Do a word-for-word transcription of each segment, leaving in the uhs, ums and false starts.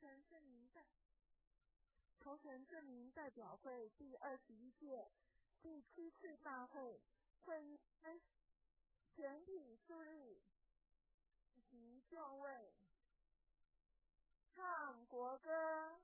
诚证明代投诚证明代表会第二十一届第七次大会会议全体肃立，及就位，唱国歌。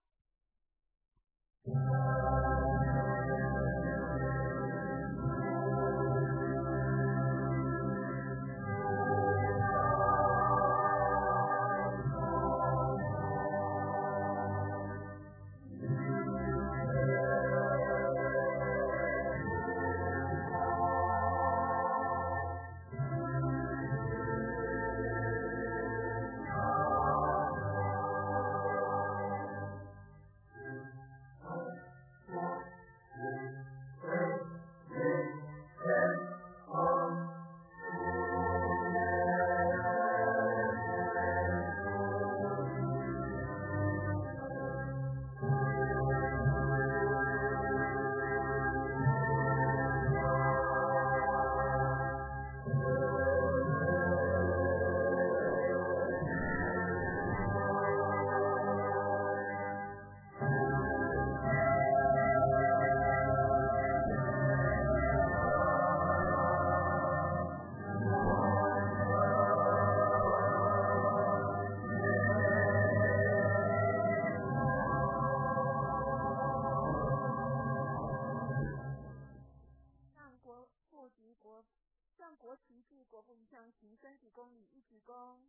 向国旗暨国父遗像行身体恭礼，一鞠躬，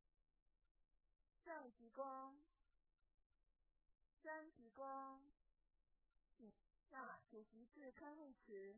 上鞠躬，三鞠躬，请下主席致开会词。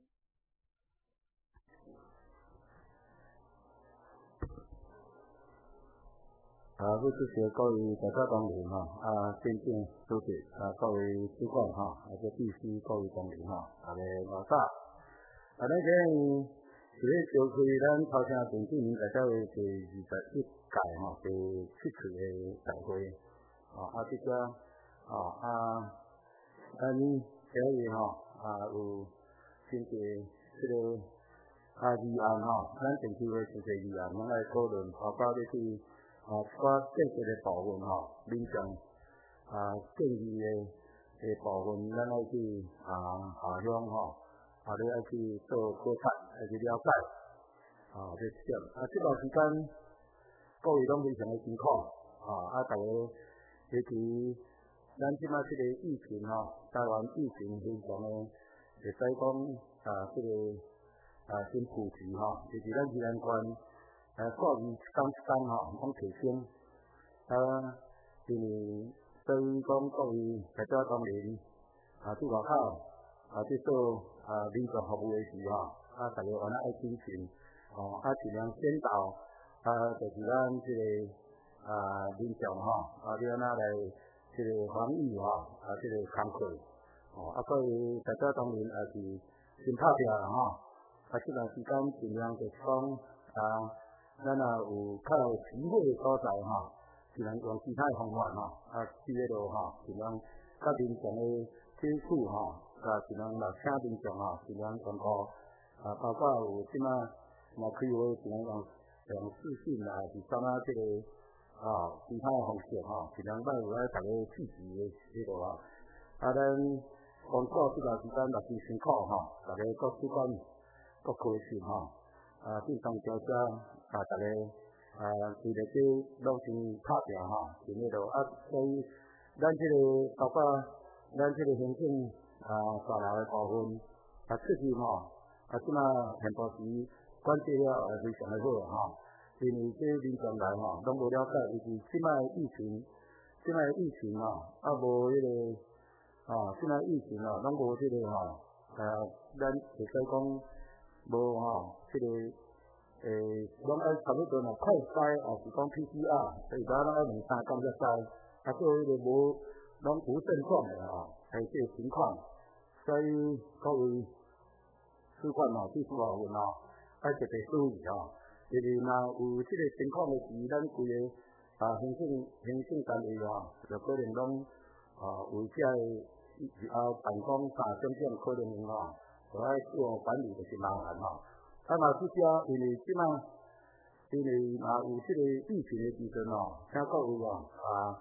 啊，副主席各位大家同仁哈，啊，先进主席啊，各位主管哈，啊，这必须各位同仁哈，大家晚上。啊，咱今是咧召开咱头城陈证明代表会第二十一届吼，第七次的大会。哦，啊，这个哦啊，咱今日吼啊有针对这个啊议案吼，咱城区的实际议案，咱来讨论，包括咧去啊抓建设的部分吼，民众啊建议的的部分，咱来去啊下乡吼。啊，你爱去做考察，爱去了解，啊，这点啊，这段时间各位拢非常的辛苦，啊，啊，大家尤其咱即马这个疫情吼，台湾疫情非常的，会使讲啊，这个啊，先普及吼，尤其咱宜兰县啊，各位一天一天吼，拢提升，啊，因为对于讲各位大家当然啊，伫外口。啊，去做啊民众服务的时吼，啊，大家原来爱谨慎，哦，啊，尽量先导，啊，就是咱这个啊民众吼，啊，你安那来这个防疫吼，啊，这个工作，哦，啊，所以大家当然也是先拍拼啦吼，啊，这段时间尽量就是讲啊，咱也有较有机会的所在吼，尽量用其他的方法吼，啊，去迄落吼，尽量甲民众的接触吼。啊，尽量来请民众吼，尽量通过啊，包括有即马若开会，尽量用用视讯啦，还是怎啊即个啊其他的方式吼，尽量咱有来大家支持的迄个吼。啊，咱工作这段时间也是辛苦吼，大家各主管各科室吼，啊，正常调整啊，大家啊，为了这拢先拍拼吼，是迄落啊，所以咱即个包括咱即个行政。啊，大楼的部分啊，确实吼，啊，即马现部时管制了也非常的好吼，因为这民众来吼，拢无了解，尤其即马疫情，即马疫情吼，啊无迄个啊，即马疫情吼，拢无即个吼，啊，咱会使讲无吼，即个诶，拢爱差不多嘛，快筛啊，是讲 P C R， 所以咱拢爱两三工才筛，啊，做迄个无拢无症状的吼，还这个情况。所以各位主管吼、技术部分吼，爱特别注意吼。因为若有即个情况的时，咱规个啊行政行政单位吼，就可能拢啊为遮个啊办公三种种可能吼，就爱自我管理就是麻烦吼。啊，若即遮因为即马因为若有即个疫情的时阵吼，请各位吼啊，迄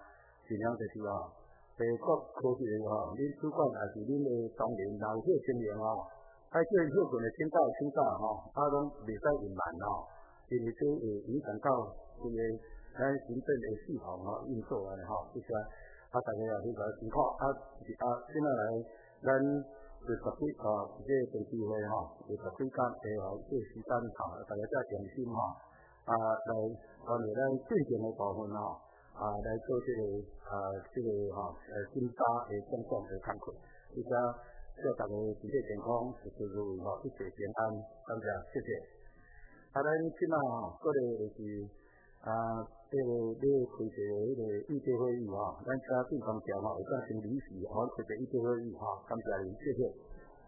尽量就是吼，诶，各科学吼，恁主管也是恁诶同仁，若有迄经验吼，爱叫因休困诶，请假请假吼，啊拢袂使隐瞒吼，因为这会影响到这个咱行政诶系统吼运作安尼吼，这些啊大家也非常辛苦啊啊，现在来咱就十几吼，这个电视会吼，就十几天诶吼，这时间吼，大家再用心吼，啊来按照咱正经诶部分吼。啊，来做这个啊，这个吼，呃，检查的种种的工作，而且祝大家身体健康，事事如意吼，一切平安，感谢，谢谢。啊，咱即马吼，过来就是啊，这个要开一个迄个议会会议吼，咱请郑同调吼，会当成理事，吼，开个议会会议吼，感谢您，谢谢。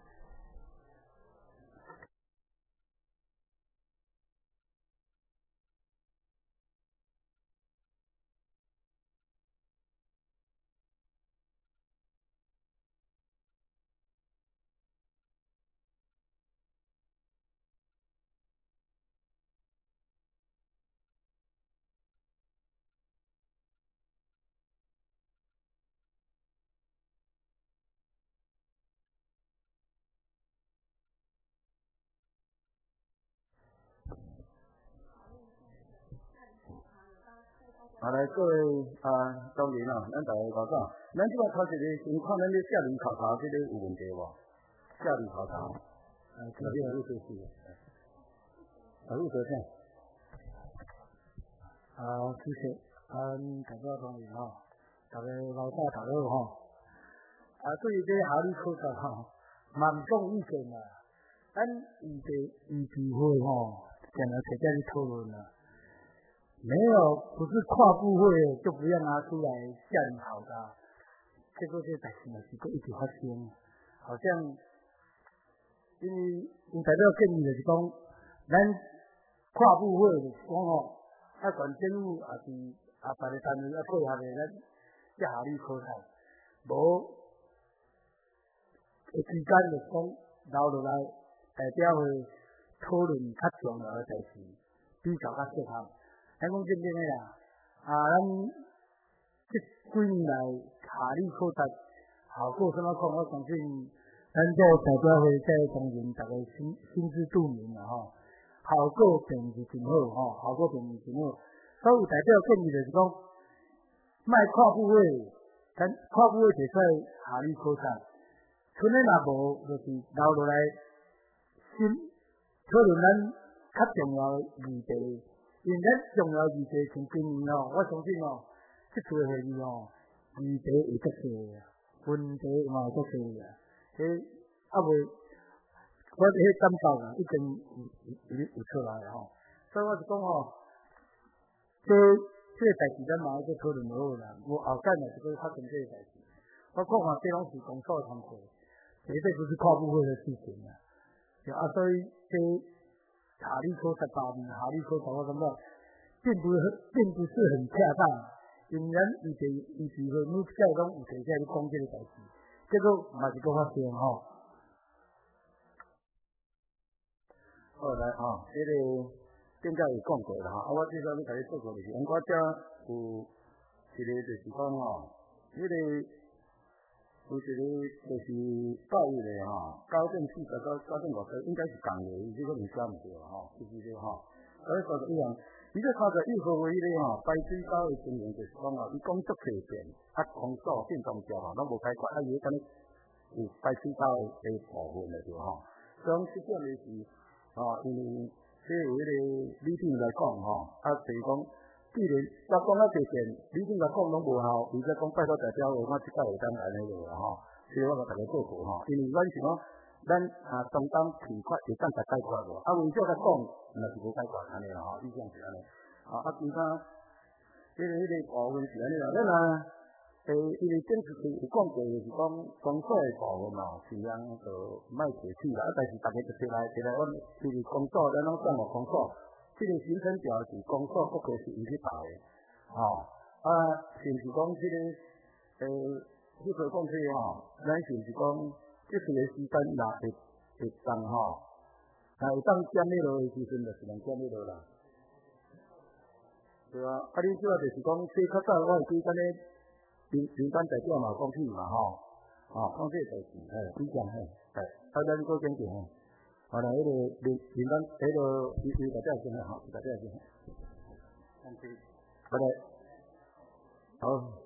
啊，来各位啊，当然啦，咱大家搞啥？咱即摆考试咧，先看咱咧下联考察这个有问题无？下联考察，啊，这边有这些，啊，有这些。 啊，谢谢，啊，大家同仁吼，大家老大大佬吼，啊，对于这下联考察吼，蛮讲意见啦，咱议题议题会吼，将来在这里讨论啦。没有，不是跨部会就不要拿出来下联考察，结果这代志嘛是个一直发生，好像因为有代表建议就是讲，咱跨部会就是讲吼，啊，县政府也是啊，别个单位啊配合的咱这下联考察，无时间就是讲留落来代表会讨论较重要的代志，比较较适合。咱讲真正诶啦，啊，咱这几年来下联考察效果怎么讲？我相信咱这代表会在同仁大家心心知肚明啦吼，效果并是真好吼，效果并是真好。所以有代表建议就是讲，卖跨部会，咱跨部会摕出来下联考察，剩诶若无就是留落来先讨论咱较重要诶议题。因咱重要议题像今年哦，我相信哦，这次会议哦，议题会足多啊，问题嘛足多啊。迄啊未，我迄感受啊，已经有有有出来吼。所以我是讲哦，这这个代志咱嘛要再讨论好啦。无后盖嘛是搁发生这个代志。我看看这拢是公所的工作，绝对不是跨部会的事情啊。啊，所以这。下联考察八年，下联考察我感觉并不并不是很恰当，因咱议题议题会每届拢有提起来讲这个代志，结果嘛是搁发生吼。 好来吼，这个顶下有讲过啦吼，啊我至少要甲你说过就是，我遮有一个就是讲吼，迄个有一个就是教育的吼，高正四十到高正五十，应该是共月，伊这个毋写毋对吼，是不是吼？所以三十一项，伊这三十一号为咧吼，排水沟的情形就是讲吼，伊讲足普遍，啊空所变动条吼，拢无解决，啊伊敢若有排水沟的部分了对吼。所以这点的是吼，因为这有迄个理定来讲吼，啊就是讲。既然我讲啊侪件，你怎甲讲拢无效，而且讲拜托代表我即摆会当安尼个吼，所以我甲大家报告吼，因为阮是讲咱啊中东提法会当甲解决无，啊为少甲讲，若是无解决安尼啦吼，以上是安尼，啊啊其他迄个迄个部分是安尼啦，咱啊诶，因为顶次有讲过就是讲公所诶部分嘛，尽量就莫提起啦，啊但是大家就摕来摕来，阮因为公所咱拢讲哦公所。这个行程表是公所各个是伊去排的，吼、哦、啊，是毋是讲这个诶，迄个讲这个吼，咱是毋是讲这次的时间若会会当吼，若会当减迄落的时阵，就是能减迄落啦，对啊，啊，你即个就是讲，这较早我会记干咧， 民民间代表嘛讲起嘛吼，啊，讲这代志，嘿，比较嘿，嘿，啊，咱搁坚定嘿，啊，来迄个民民间迄个伊伊代表先啦吼，代表先。好嘞，好。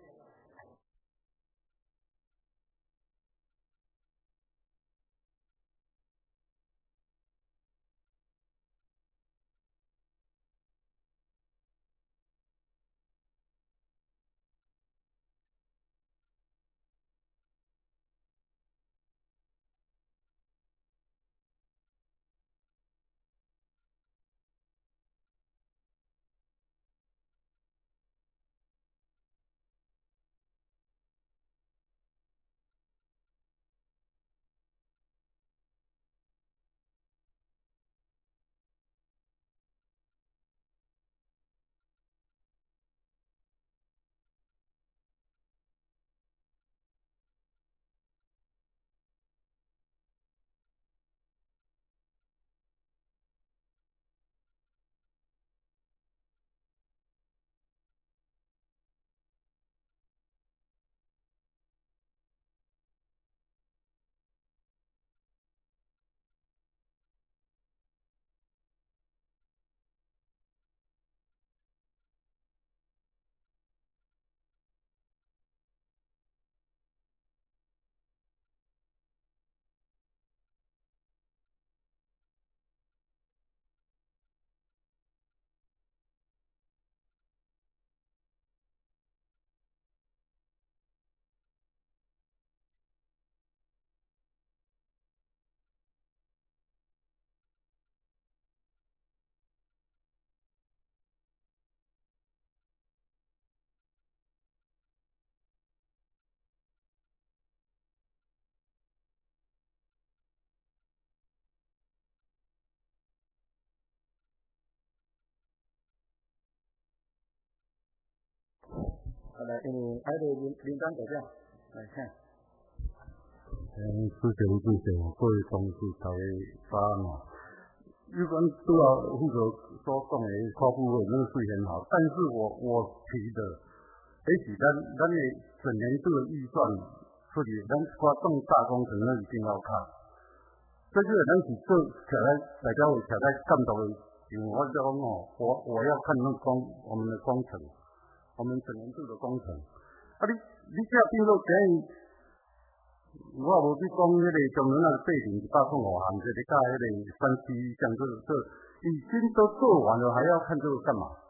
好来，因为还有民民间代表来看。 嗯，主席、副主席，各位同事大家早安哦。有关拄啊副总所讲的考古会，那个虽然好，但是我我提的，也许咱咱的整年度的预算出去，咱挂重大工程那一定要看。这就是咱是做起来，大家会起来看到的，因为我讲哦，我我要看那工我们的工程。我们整年度的工程，啊你你这变做这样，我也无去讲迄个中原那个背景一百零五项，这个加迄个山西像这这已经都做完了，还要看这个干嘛？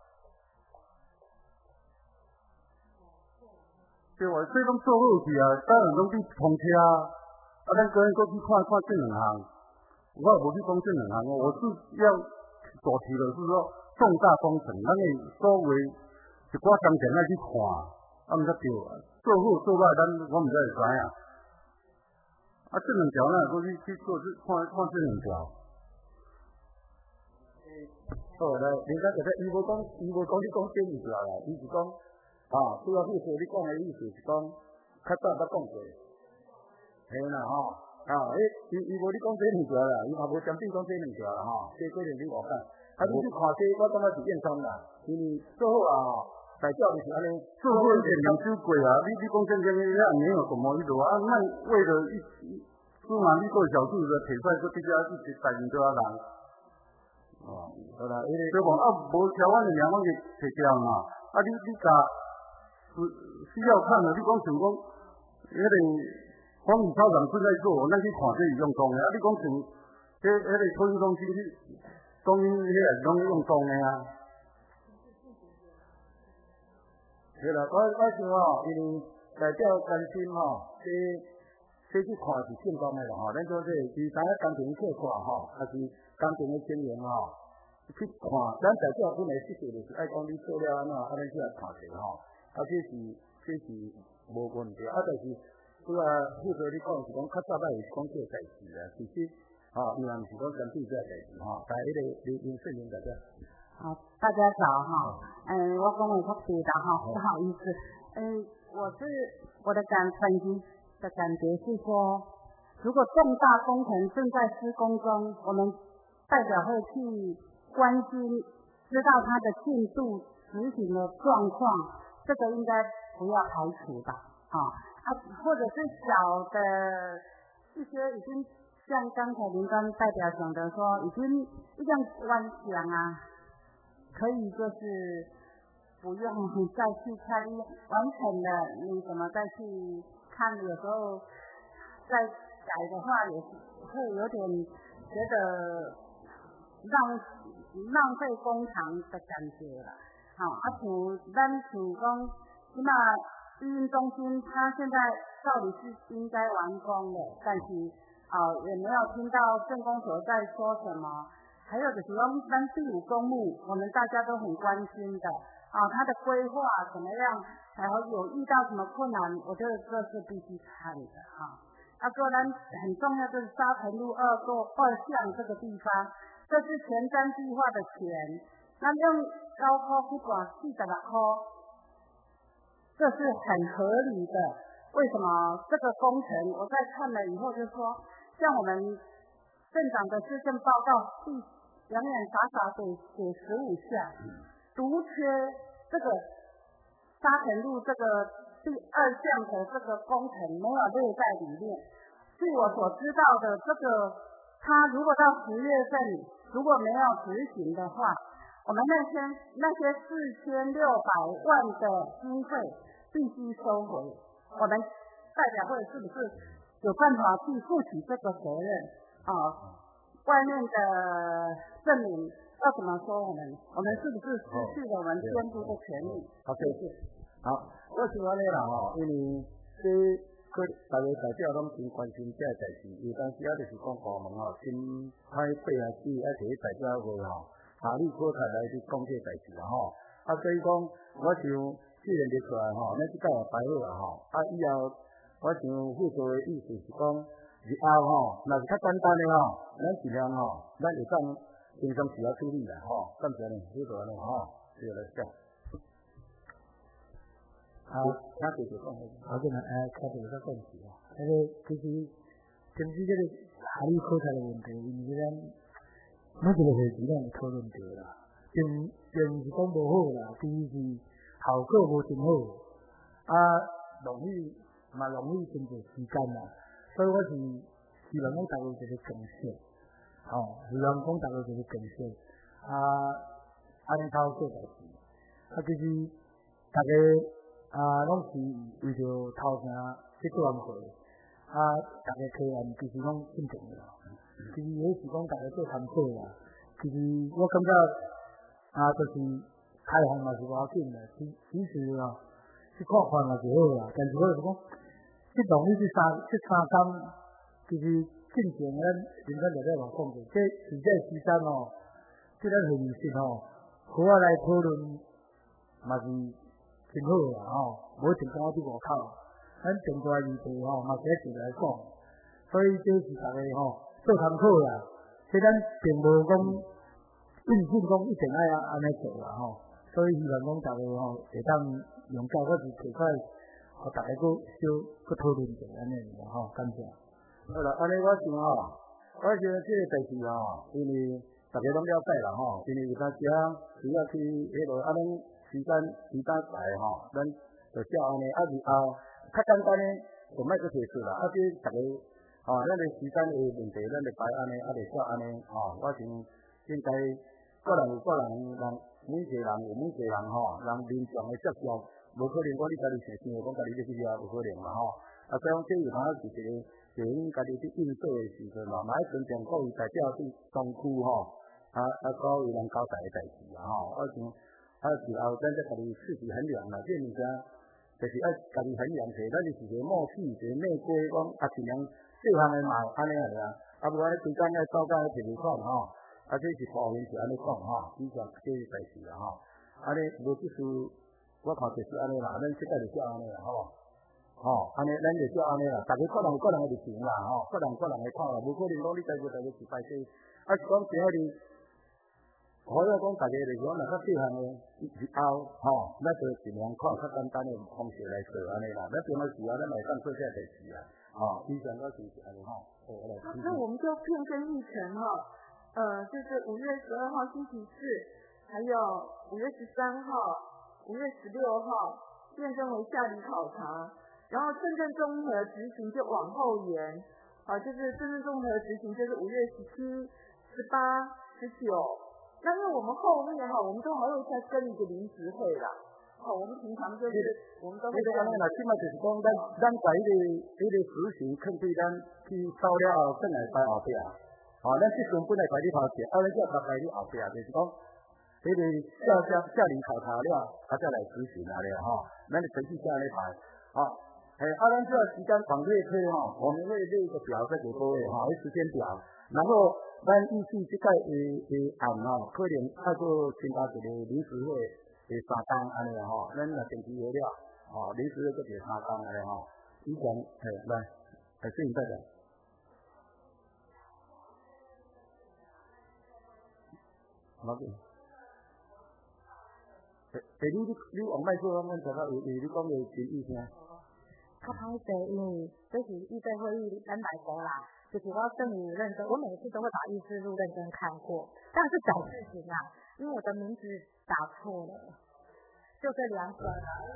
对哇，这拢做好去啊，当然拢去通车啊，啊咱个人过去看看这两项，我也无去讲这两项，我是要主题的是说重大工程，咱的所谓。一寡工程爱去看，啊毋则对，做好做歹，咱我毋则会知影。啊，这两条咱过去去做去看看这两条。 好来，人家就说伊无讲，伊无讲你讲这两条啦，伊是讲啊，主要就是你讲的意思是讲，较早捌讲过，嘿啦吼，啊，诶，伊伊无你讲这两条啦，伊嘛无针对讲这两条啦吼，这个人你我看，啊，你去看这，我感觉是验伤啦，因为做好啊吼。代表就是安尼， 做好一点两手过啊！你你讲真正的，那没有什么意思啊！那为了一芝麻绿豆小树的铁块，说比较一直带领多少人？ 哦，好啦，因为对吧？啊，无条阮的两方就提掉嘛。啊，你你甲是需要看的，你讲像讲，迄个荒野操场正在做，咱去看这是用功的。啊，你讲像，迄迄个托运中心去，中心迄个拢用功的啊。对啦，我我想吼，因为代表关心吼，这这去看是正当的啦吼。咱做这是大家工程去看吼，还是工程的经验吼，去看。咱代表本来实际就是爱讲你做了安怎，啊咱去来看者吼。啊，这是这是无问题。啊，但是拄啊，副座你讲是讲较早摆是讲这代志啦，其实吼，伊也毋是讲针对这代志吼，但迄个林林世明代表。 好，大家早哈，嗯，我跟我他别的哈，不好意思，嗯，我是我的感本集的感觉是说，如果重大工程正在施工中，我们代表会去关心，知道它的进度、执行的状况，这个应该不要排除吧，啊啊，或者是小的一些已经像刚才林刚代表讲的说，已经一样观想啊，可以就是不用再去看，完成了你怎么再去看，有时候再改的话也会有点觉得浪浪费工厂的感觉了。好、哦，啊像咱像讲，起码育婴中心它现在照理是应该完工的，但是哦也没有听到镇公所在说什么。还有就是说，咱第五公墓，我们大家都很关心的啊，它的规划怎么样，还有遇到什么困难，我觉得这是必须看的哈。啊，做咱很重要就是沙城路二座二巷这个地方，这是前瞻计划的钱，那用高科去管四十六块，这是很合理的。为什么这个工程？我在看了以后就说，像我们镇长的施政报告第洋洋洒洒给给十五项，独缺这个沙城路这个第二项的这个工程没有列在里面。据我所知道的，这个他如果到十月份如果没有执行的话，我们那些那些四千六百万的经费必须收回。我们代表会是不是有办法去负起这个责任啊？外面的证明要怎么说我们？我们是不是失去了我们监督的权利？ 好，谢谢。好，我是安尼啦吼，因为这可大家大家拢真关心这代志，有当时啊就是讲部门吼，先派配合去啊摕大家个吼，法律可看来去讲这代志啦吼。啊，所以讲我想既然列出来吼，咱即个也排好啦吼。啊，以后我想副座的意思是讲，日后吼，若是较简单的吼，咱尽量吼，咱会当平常时要处理啦吼。感谢你，副座呢吼，谢来讲。 啊， 他这个讲， 我跟他哎，开始有个问题啊，那个其实根据这个法律考察的问题，因为咱每一个会议咱会讨论到啦，并并是讲无好啦，第一是效果无真好，啊，容易嘛容易真侪时间啦，所以我是希望讲大家一个共识，哦，希望讲大家一个共识，啊，安尼头做代志，啊，其实大家。啊，拢是为着头前去做安排，啊，大家提案其实拢真重要。其实迄是讲大家做参考啦。其实我感觉啊，就是开放嘛是无要紧啦。其其实哦，去看看嘛就好啦。但是我是讲，这农历这三这三天，其实进前咱人家就在话讲过，这实在时间哦，这咱会议室哦，好啊来讨论嘛是。真好啦吼，无一定讲我伫外口，咱电话议题吼，嘛是一直来讲，所以这是大家吼做参考啦。所以咱并无讲硬性讲一定爱安尼做啦吼，所以希望讲大家吼会当用教或是摕块，互大家搁小搁讨论者安尼啦吼，感谢。 好啦，安尼我想吼，我想这个代志吼，因为大家拢了解啦吼，因为有当时啊需要去迄落安尼。时间时间来吼，咱就照安尼，啊日后较简单诶，就莫去提出啦。啊，这逐个吼，咱诶时间诶问题，咱就排安尼，啊，就照安尼吼。我想应该个人有个人人，每一个人有每一个人吼，人民众诶接受，无可能讲你家己想想讲家己要去了，无可能啦吼。啊，所以讲这有当是一个就因家己去应对诶时阵嘛，嘛爱尊重各位代表伫东区吼，啊啊各位人交代诶代志啦吼。我想。啊，时候咱才家己自己衡量啦，这物件就是爱家己衡量者，咱就是一个默契，一个内规，讲啊尽量细项的嘛，安尼个啦。啊，无安尼规工爱走到迄条款吼，啊这是部分是安尼讲吼，以上这是代志啦吼。安尼无就是我看就是安尼啦，咱即个就叫安尼啦，好无？吼，安尼咱就叫安尼啦，大家个人有个人的立场啦，吼，个人个人的看法，无可能讲你家己家己是歹势，啊是讲是迄个。可以讲大家嚟讲，若较细项嘅日後吼，咱就盡量看較簡單嘅方式來做安尼啦。咱平常時啊，咱咪當做這代志啊。哦，以上嗰時是安尼吼。 那我们就片身议程哈，呃，就是五月十二号星期四，还有五月十三号、五月十六号、 变更为下里考察，然后镇镇综合执行就往后延，啊，就是镇镇综合执行就是五月十七、十八、十九。那因为我们后面哈，我们都还会再跟一个临时会啦。好，我们平常就是我们都会。 你讲啦，即马就是讲，咱咱在迄个迄个实行，肯对咱去收了后，转来摆后壁。哦，咱即阵本来摆你头前，啊，咱再摆你后壁，就是讲，迄个下下下临考察了，啊再来执行啊了吼。咱的程序下来排，好，哎，啊，咱这时间网列车吼，我们会列一个表再给各位哈，一时间表，然后咱预计这个诶诶案吼，可能要做参加一个临时会。第三天安尼吼，咱若定期会了，吼，临时会搁第三天安尼吼，以前嘿来，来摄影代表，冇紧。诶诶，你你你往麦克风，咱大家有有你讲嘅建议先。 较歹势，因为这是预备会议，咱来过啦。就是我等于认真，我每次都会把议事录认真看过，但是小事情啊，因为我的名字打错了，就这两种。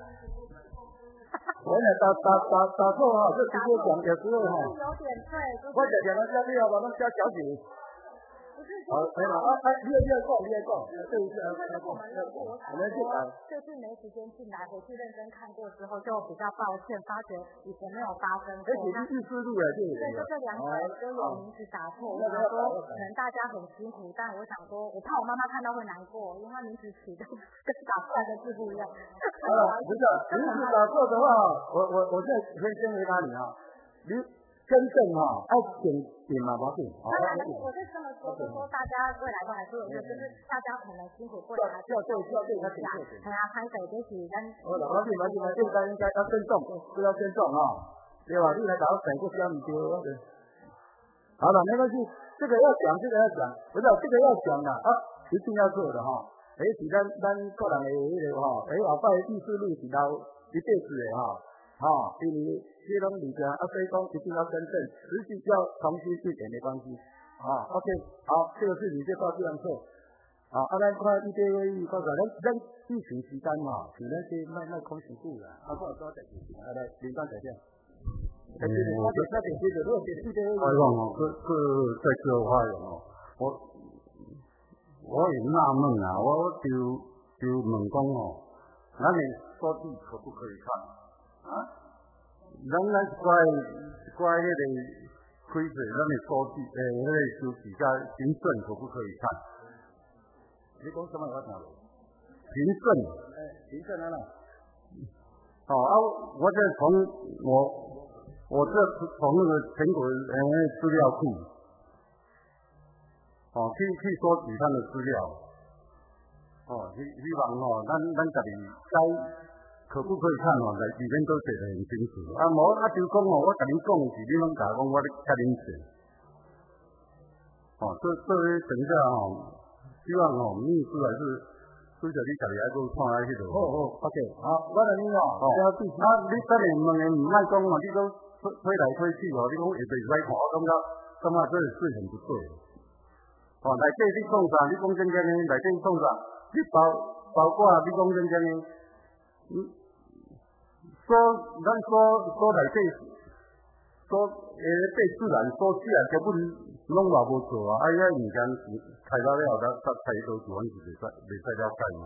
我呢打打打打错哈，就直接讲有时候哈。 有点对，就是。 我讲讲到这里啊，把它加小姐。好，可以了啊，哎，你也你也讲，你也讲，对一下，我们去讲。 这次没时间进来，回去认真看过之后，就比较抱歉，发觉以前没有发生过。 而且是思路啊，对。 对，就这两个都有名字打错，我想说可能大家很辛苦，但我想说，我怕我妈妈看到会难过，因为她名字起的跟打出来的字不一样。 好了，不是名字打错的话，我我我现在可以先回答你啊，你。真正哈，要点点嘛，毛病。 当然，我是这么说，就是说大家未来都还是有一个，就是大家可能辛苦过来，还是要对，要对，要对，哎呀，拍手就是咱。 好了，毛病毛病毛病，应该应该要尊重，不要尊重哈，对吧？你来找我整个标你丢。好了，没关系，这个要讲，这个要讲，不是这个要讲的啊，一定要做的哈。哎，是咱咱个人的迄个哈，哎，后摆意思路是留一辈子的哈。哦，因为这种物件啊，所以讲一定要真正，实际要重新一点的关系。啊 ，OK， 好，这个是你就到这样做。啊，啊，咱看一对一，告诉咱咱疫情时间嘛，是咱是卖卖空事故啦，啊，我多在事情，啊来，领导再见。嗯，我这那边接着，如果是一对一， 我讲哦，这这在这发言哦，我我也纳闷啊，我就就问讲哦，咱的收据可不可以看？啊，咱咱一块一块迄个开水，咱的收据，诶，迄个收据加凭证可不可以看？ 你讲什么我听无？ 凭证。 诶，凭证啊啦。 哦啊，我这从我我这从那个全国诶资料库，哦，去去收集他的资料。哦，希希望哦，咱咱家己该。可不可以看哦？在里面都写得很清楚。啊，无啊，就讲哦，我跟你讲是，你拢甲我讲，我咧甲恁写。哦，这这等一下哦，希望哦，秘书还是随着你家己爱去看下迄度。 好好 ，OK， 好，我来你哦。哦。 啊，你等下问的唔爱讲哦，你讲推推来推去哦，你讲会袂使看，我感觉感觉这是很不对。哦，内底你讲啥？你讲真正的，内底讲啥？你包包括你讲真正的，嗯。说，咱说说内底，说诶，对自然说起来根本拢嘛无做啊！啊，遐物件开到了，咱咱开多少是袂使袂使了解嘛。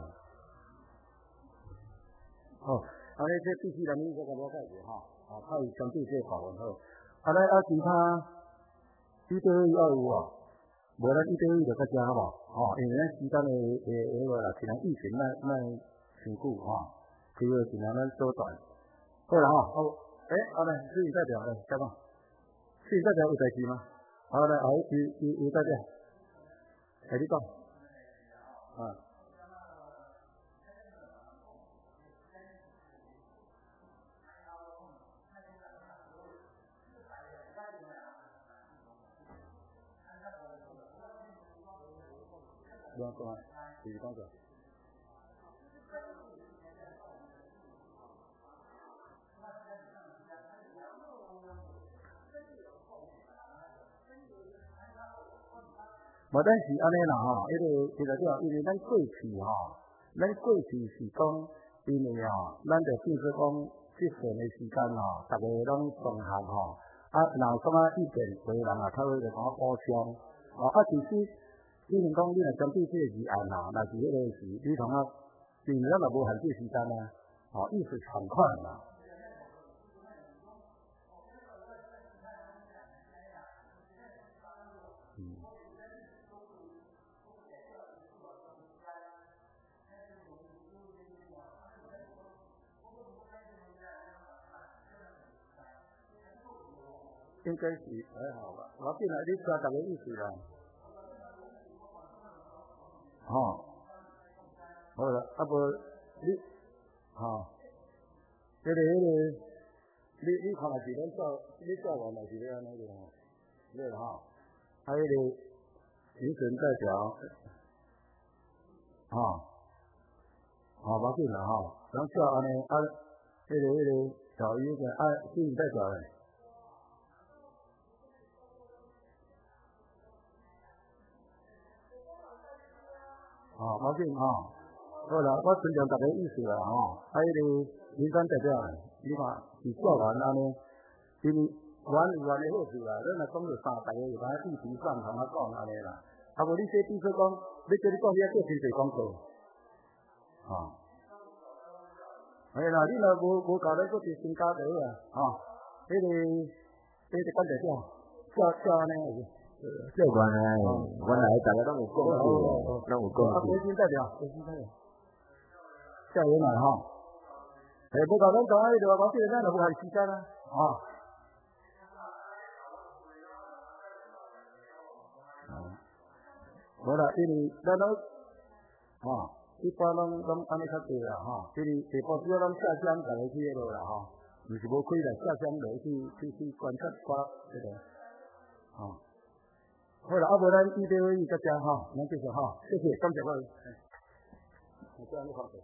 哦，啊，咧这必须咱们这个了解者哈，啊，他有相对这法文好。啊，来啊，其他一对一要有啊，无咱一对一就较正好无？哦，因为咱时间的诶诶个啦，既然疫情咱咱辛苦哈，这个尽量咱缩短。好了哈，好，哎，好嘞，市民代表来，下吧。市民代表有代志吗？好来，好，有有有代表，哎，你讲，啊。不要说，继续讲讲。无，咱是安尼啦吼，迄个迄个叫，因为咱过去吼，咱过去是讲， 因为吼，咱就变做讲即段的时间吼，大家拢同行吼，啊，然后什么意见，有的人啊，较会就讲补充，哦，啊，其实只能讲你若针对这个议案吼，若是迄个是你同啊，因为咱也无限制时间啊，哦，意思畅快嘛。嗯。应该是还好吧，我进来你知大家意思啦。吼，好啦，啊无你，吼，迄个迄个，你你看是咱做，你做完嘛是咧安尼个吼，对啦吼，啊迄个评审代表，吼，吼无紧啦吼，咱做安尼啊，迄个迄个小伊个啊评审代表咧。哦，冇紧吼，好啦，我尊重大家意思啦吼。啊，迄个民选代表，你看是做完安尼，因为原有原的好处啦，咱若讲着三，大家就把意思上同我讲安尼啦。啊，无你这比说讲，要叫你讲遐过真侪广告，吼。哎啦，你若无无搞咧，佫是新加坡啊，吼。迄个，迄个管代表，叫叫安尼。 这关呢，原来大家拢有共识，拢有共识。 啊，国军代表，国军代表，叫人来哈。哎，不搞咱讲迄个，我记得咱就无限时间啦，啊。无啦，因为咱拢，啊，一般拢拢安尼较济啦，哈。因为下晡主要咱下乡大家去迄落啦，哈，毋是无开啦，下乡落去去去观察看迄个，啊。好啦，啊无咱预备会议到这吼，咱继续吼，谢谢，感谢各位。我这样你放手。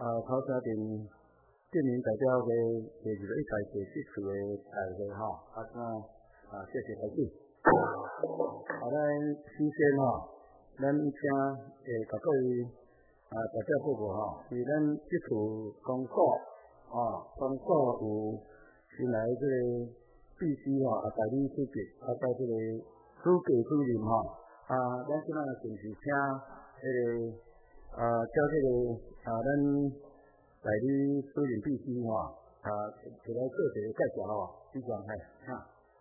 啊，头家庭建民代表嘅嘅就是一台第四次嘅大会吼，啊咁啊谢谢台长。啊，咱首先吼，咱请诶各位啊大家报告吼，是咱这次公所啊，公所有新来这个必须吼啊代理主席啊在这个主计主任吼啊，咱即摆就是请迄个啊叫这个啊咱代理主任必须吼啊，就来做一个介绍吼，非常系啊。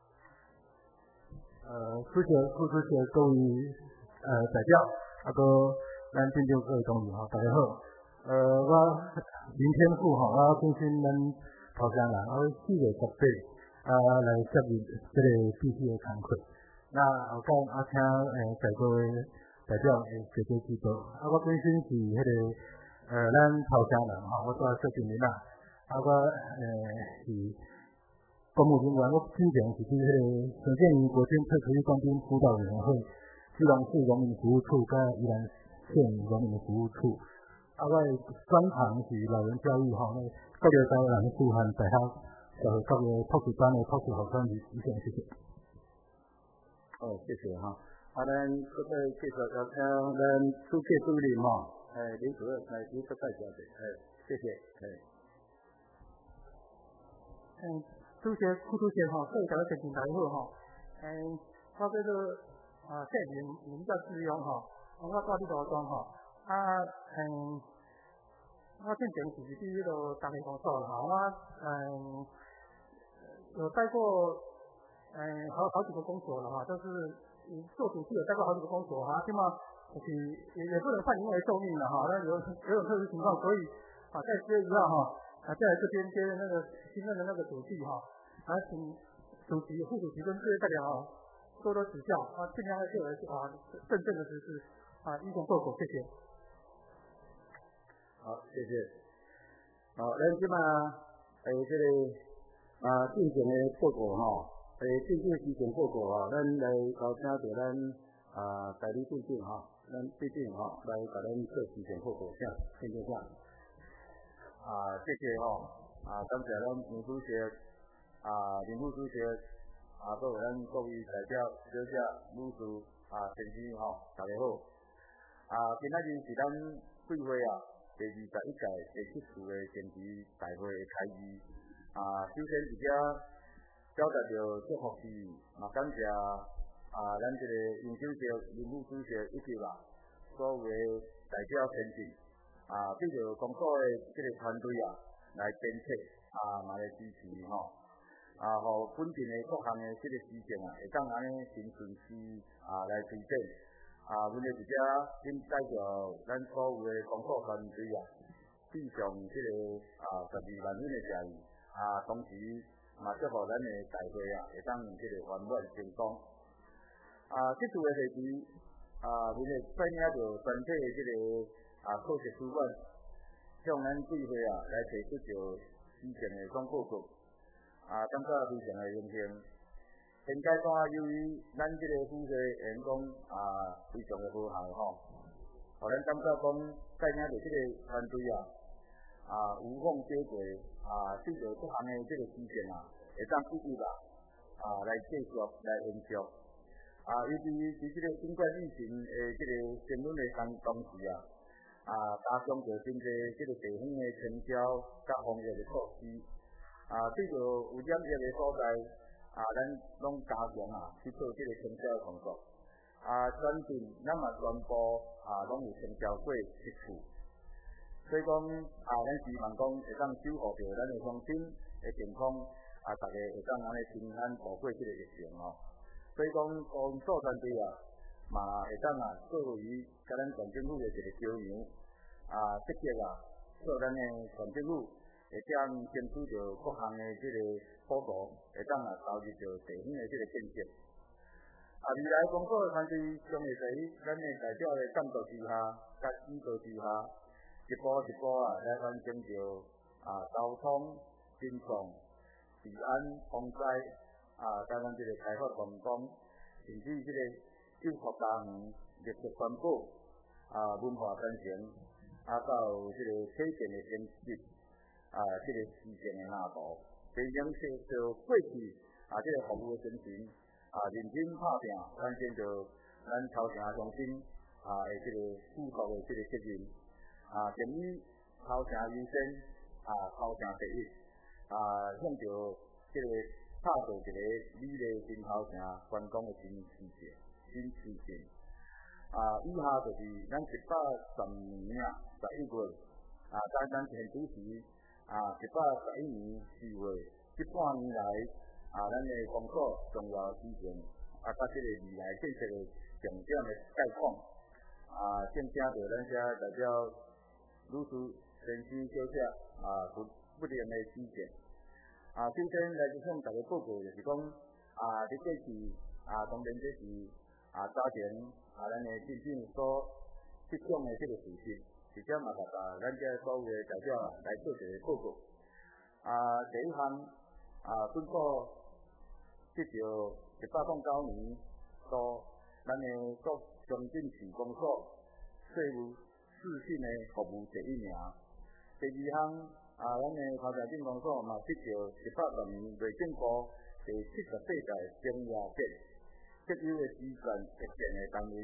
呃，主席、副主席、各位呃代表，啊个咱尊重各位同仁吼，大家好。呃，我林天富吼，我本身咱头城人，我四月十八啊来接任这个必须的工作。那后间啊请诶在座的代表诶多多指导。啊，我本身是迄、那个呃咱头城人吼，我住设计林啦，啊我诶是。公务人员，我之前是伫迄个陈建营国军特区官兵辅导委员会、基隆市农民服务处、甲宜兰县农民服务处。啊，我专长是老人教育吼，那各个台湾人士和大学就各个特殊班的特殊学生以以上谢谢。 哦，谢谢哈。啊，咱搁再介绍邀请咱主计主任吼，诶，林主任来你做介绍者，诶，谢谢，诶。 嗯。主席、副主席吼，各位大家前进大家好吼。诶，我叫做啊姓名，名叫志勇吼，我住伫罗庄吼。啊，嗯，我之前是伫迄个大内公所啦吼，我嗯有带过嗯好好几个公所了哈，就是做主席有带过好几个公所哈，起码就是也也不能算因为寿命了哈，那有有种特殊情况，所以啊在这一号哈。啊，再来这边接那个新任的那个主席哈，啊，请主席、副主席跟各位代表哈多多指教啊，尽量对我啊正正的实施啊，依从做果，谢谢。 好，谢谢。好，咱即马诶，这个啊进行的报告哈，诶，进行事情报告哈，咱来邀请到咱啊代理主席哈，咱毕竟哈来甲咱做事情报告下，先就这样。啊，谢谢吼，啊，感谢咱林主席，啊，林副主席，啊，各位咱各位代表、小姐、女士，啊，先生吼，大家好。啊，今仔日是咱贵会啊第二十一届第七次的政治大会的开议。啊，首先伫遮表达着祝福词，嘛感谢啊，咱这个林主席、林副主席以及啦所有的代表先进。啊，对着工作的这个团队啊，来监测啊，嘛来支持吼，啊，互稳定的各项的这个事情啊，会当安尼真顺序啊来推展。啊，阮哋伫遮先介绍咱所有的工作团队啊，必上这个啊十二万元的谢意啊，同时嘛祝福咱的大会啊，会当这个圆满成功。啊，这次的会议啊，阮哋反映着全体的这个。啊，科学主管向咱贵会啊来提出着事情的总报告，啊，感觉非常的荣幸。现阶段由于咱这个府会员工啊非常的和谐吼，互咱感觉讲带领着这个团队啊啊无缝接轨啊，对着各项的这个事情啊，会当继续啦啊来继续来延续。啊，尤其是这个新冠疫情的这个新闻的当当时啊。啊，加上着真济即个地方的成交甲防疫的措施，啊，对着有染疫的所在，啊，咱拢加强啊去做即个成交的工作。啊，全镇咱嘛宣布啊，拢有成交过一次。所以讲啊，咱希望讲会当守护着咱的乡亲的健康，啊，大家会当安尼平安度过即个疫情吼。所以讲工作团队啊。嘛会当啊，作为甲咱县政府的一个桥梁，啊，积极啊，做咱的县政府会当争取着各项的这个补助，会当啊投入着地方的这个建设。啊，未来工作的团队将会在咱的代表的监督之下、甲指导之下，一步一步啊来完成着啊交通、运送、治安、防灾啊，甲咱这个开发观光，甚至这个。救护家园、绿色环保、啊文化传承、啊啊到即个体检的显示啊，即个事情的纳度，这影响到过去啊，即个服务的水平啊，认真拍拼，完成着咱头城中心啊的即个负责的即个责任啊，建议头城优先啊，头城第一啊，向着即个拍造一个美丽新头城观光的新世界、新事情啊，以下就是咱一百十年啊，十一月啊，在咱现主持啊，一百十一年四月，这半年来啊，咱的工作重要事情啊，甲即个未来建设的重点的概况啊，正请着咱遮代表女士先生小姐啊，不不良的指见啊，首先来向大家报告就是讲啊，伫过去啊，当然这是啊早前啊，咱的县长所即种的即个事情，直接嘛甲咱遮所有的代表来做一个报告。啊，第一项啊，本国即条一百零九年到咱的各乡镇市公所税务四信的服务第一名。第二项啊，咱的头城镇公所嘛，即条一百十年内政部第七十八届中亚节节油的时间实践的单位。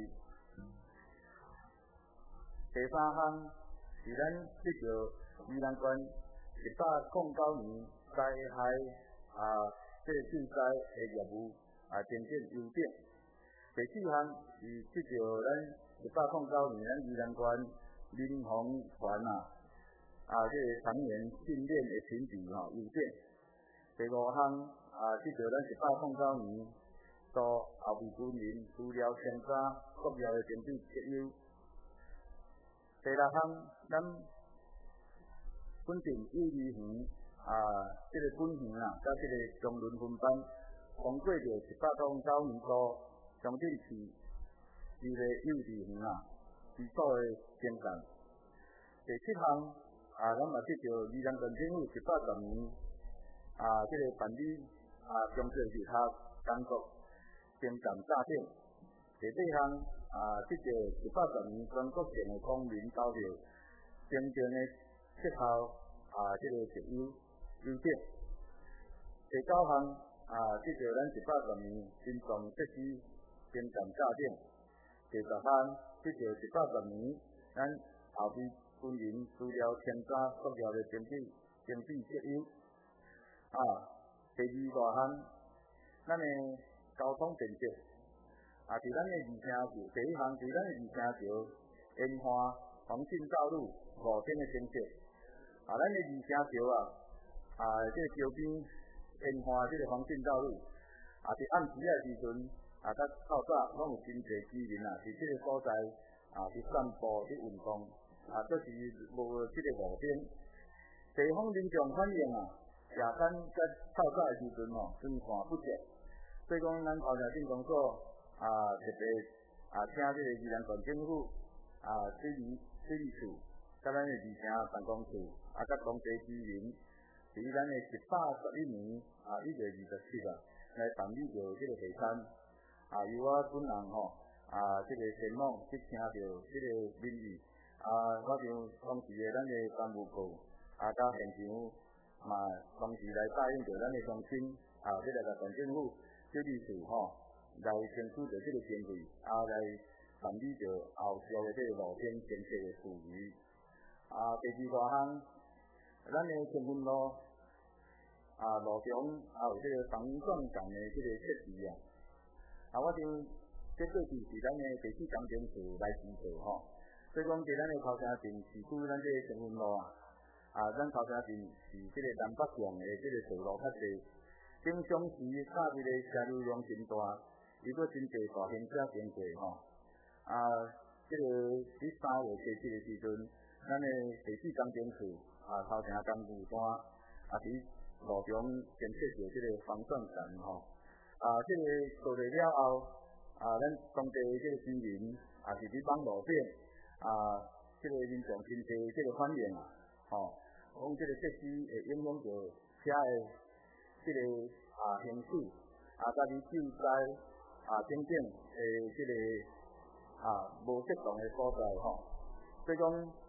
第三项是咱即条宜兰县一百零九年灾害啊，即个救灾的业务啊，真正优点。第四项是即条咱一百零九年咱宜兰县民防团啊，啊，即个常员训练的品质吼优点。第五项啊，即条咱一百零九年到后备军人资料相关国料的整体节优。第六项，咱本镇幼儿园啊，即个本园啊，甲即个中仑分班通过着一百零九年度乡镇市市个幼儿园啊，基础的精干。第七项啊，咱嘛即条宜兰县政府一百十年啊，即个办理啊，中小学校工作精干诈骗。第八项啊，即条一百十年全国性的公民投票真正的绩效啊，即个节优优点。第九项啊，即条咱一百十年新创设施精干诈骗。第十项即条一百十年咱后备军人资料签章国料的整体整体节优啊。第二大项，咱的交通建设啊，伫咱的二城桥，第一项伫咱的二城桥烟花黄信道路五天的建设啊，咱的二城桥啊啊，即个桥边烟花即个黄信道路啊，伫暗时啊时阵啊，甲透早拢有真侪居民啊，伫即个所在啊，伫散步伫运动啊，都是无即个路边。地方民众反映啊，夜间甲透早的时阵吼，光线不足，所以讲咱头城镇公所啊，特别啊，请即个宜兰县政府啊，水利水利处，甲咱的二城办公处啊，甲当地居民，伫咱的一百十一年啊，一月二十七啊，来办理着即个会餐啊，由我本人吼啊，即个前往去听着即个民意啊，我就当时的咱的干部部啊，甲现场嘛，同时来答应着咱的乡亲啊，即个甲县政府水利处吼。来争取着这个经费，啊来办理着后续的这个路边建设的事宜。啊，第二大项，咱的青云路啊路中啊有这个防撞杆的这个设置啊。啊，我想这过去是咱的地市工程处来支持吼，所以讲伫咱的头城镇市区咱这个青云路啊，啊咱头城镇是这个南北向的这个道路较侪，经常时煞这个车流量真大。如果真侪大型车经过吼，啊，这个伫三月初七的时阵，咱的地市工程处啊，头城干部单啊，伫路中建设着这个防撞杆吼，啊，这个做了了后，啊，咱当地这个居民啊，是伫网路顶啊，这个民众真侪这个反映啊，吼，讲这个设施会影响着车的这个啊行驶啊，甲伫救灾。啊，等等诶，即、这个啊无适当诶所在吼，所以讲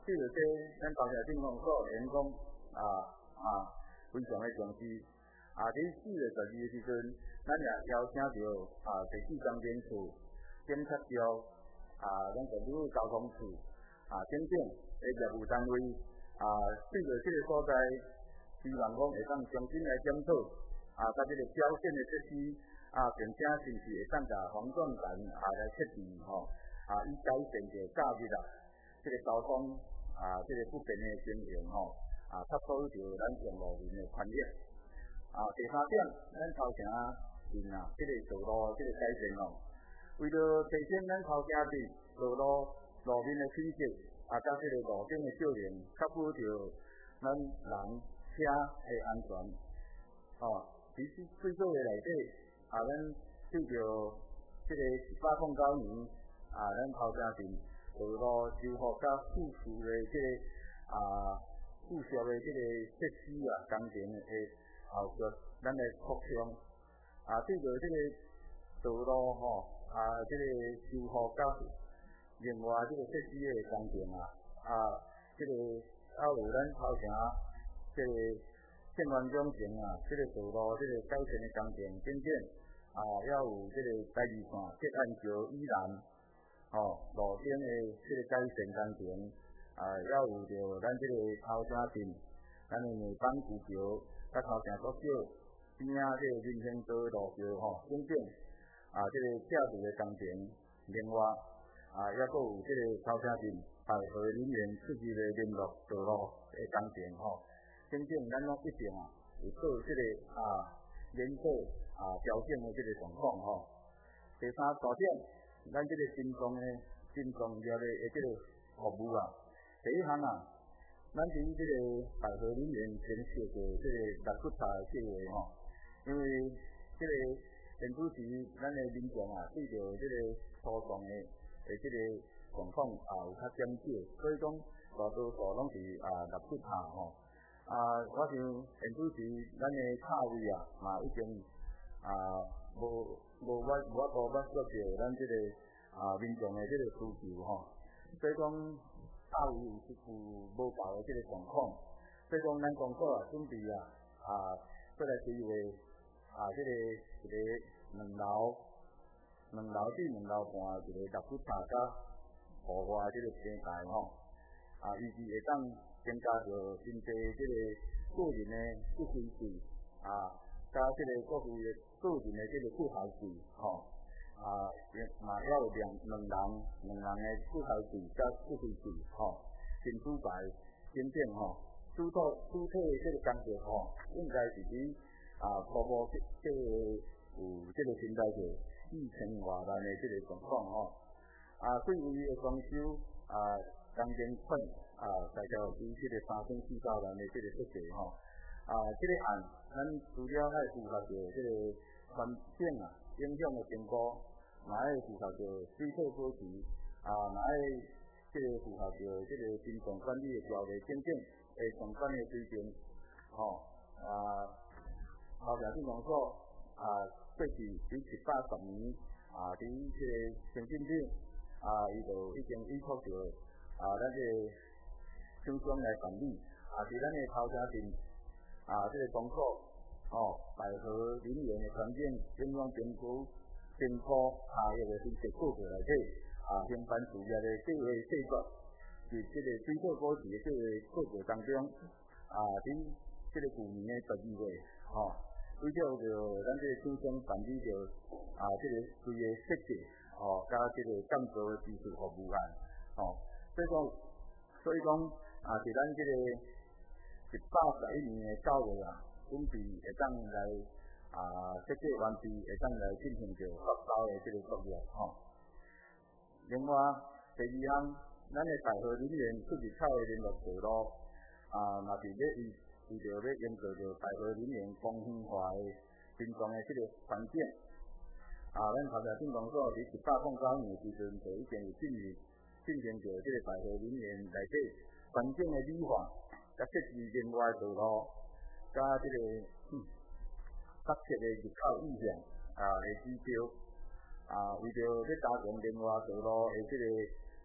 对着这咱头前政府所有员工啊啊非常的重视。啊，伫四月十二的时阵，咱也邀请到啊第四中间处、检察局啊，咱政府交通处啊等等的业务单位啊，对着这个所在，希望讲会当重新来检讨啊，甲这个表现的设施啊，并且是不是会当甲防撞杆啊来设置吼啊，以改善着假日啊这个交通啊这个不便的情形吼啊，确保着咱用路人的权益。啊，第三点，咱头城镇啊，这个道路这个改善哦，为了提升咱头城镇道路路面的品质，啊，甲这个路顶的照明，确保着咱人车的安全。哦，其实最少的内底，啊，咱对着这个一百零九年啊，咱头城镇道路修复甲附属的这个啊附属的这个设施啊工程的。后续咱来扩充啊，对着这个道路吼啊，这个修复甲另外这个设施的工程啊啊，这个还有咱头城这个建完工程啊，这个道路这个改善的工程等等啊，还有这个第二线捷安桥以南吼路顶的这个改善工程啊，还有着咱这个头城镇咱的内板古桥。甲头城国小边仔这个民生道路桥吼等等啊，这个架设的工程，另外啊，也佫有这个头城镇百货人员出入的联络道路的工程吼，等等咱拢一定啊有做这个啊研究啊调整的这个状况吼。第三大点，咱这个新庄的新庄业的这个服务啊，第一项啊。咱伫这个百货里面建设着这个六骨茶的计划吼，因为这个前主时咱的民众啊，对着这个初创的诶这个状况啊有较减少，所以讲大多数拢是啊六骨茶吼。啊，我想前主时咱的茶位啊，嘛已经啊无无我无法度满足着咱这个啊民众的这个需求吼，所以讲。大有是有无够的这个状况，所以讲咱公司啊准备啊啊，再来规划啊这个一个两楼两楼至两楼半一个六骨茶加户外这个平台吼，啊预计会当增加着真济这个个人的出席费啊，加这个各位的个人的这个出席费吼。啊，嘛还有两两人两人的出台费加出费费吼，新主牌等等吼，主导主体的这个工作吼，应该是伫啊初步这这个有这个现在个四千外万的这个状况吼，啊对于的装修啊工程款啊大概有这个三千四百万的这个设计吼，啊这个案咱除了爱符合着这个环境啊。影响的评估，嘛爱符合着水土保持，啊，嘛爱这个符合着这个新庄管理的条例等等的相关的水准，吼、哦，啊，头前政府所啊，过去伫七八十年啊，伫这个行政长啊，伊就已经依托着啊，咱这个厂商来办理，啊，伫咱的头城镇啊，这个公所。哦，百合林园的环境健康评估、评估下业的分析报告内底，啊，兴办事业的计划细则，是这个水土保持的这个报告当中，啊，伫这个去年的十二月，吼、哦，为了着咱这个厂商办理着啊，这个规个设计，哦，加这个降造的技术服务案，哦，所以讲，所以讲啊，是咱这个一百十一年的九月啊。准备会当来啊设计完毕，会当来进行着发包的这个作业吼。另外，第二项，咱的百货人员出入口的联络道路啊，嘛是咧为为着要营造着百货人员公平化的平常的这个环境啊。咱头前政工所伫一百零九年时阵就已经有进入进行着这个百货人员内底环境的美化，甲设置另外道路。加这个特色的入口意向啊的指标啊，为着要加强另外道路的这个啊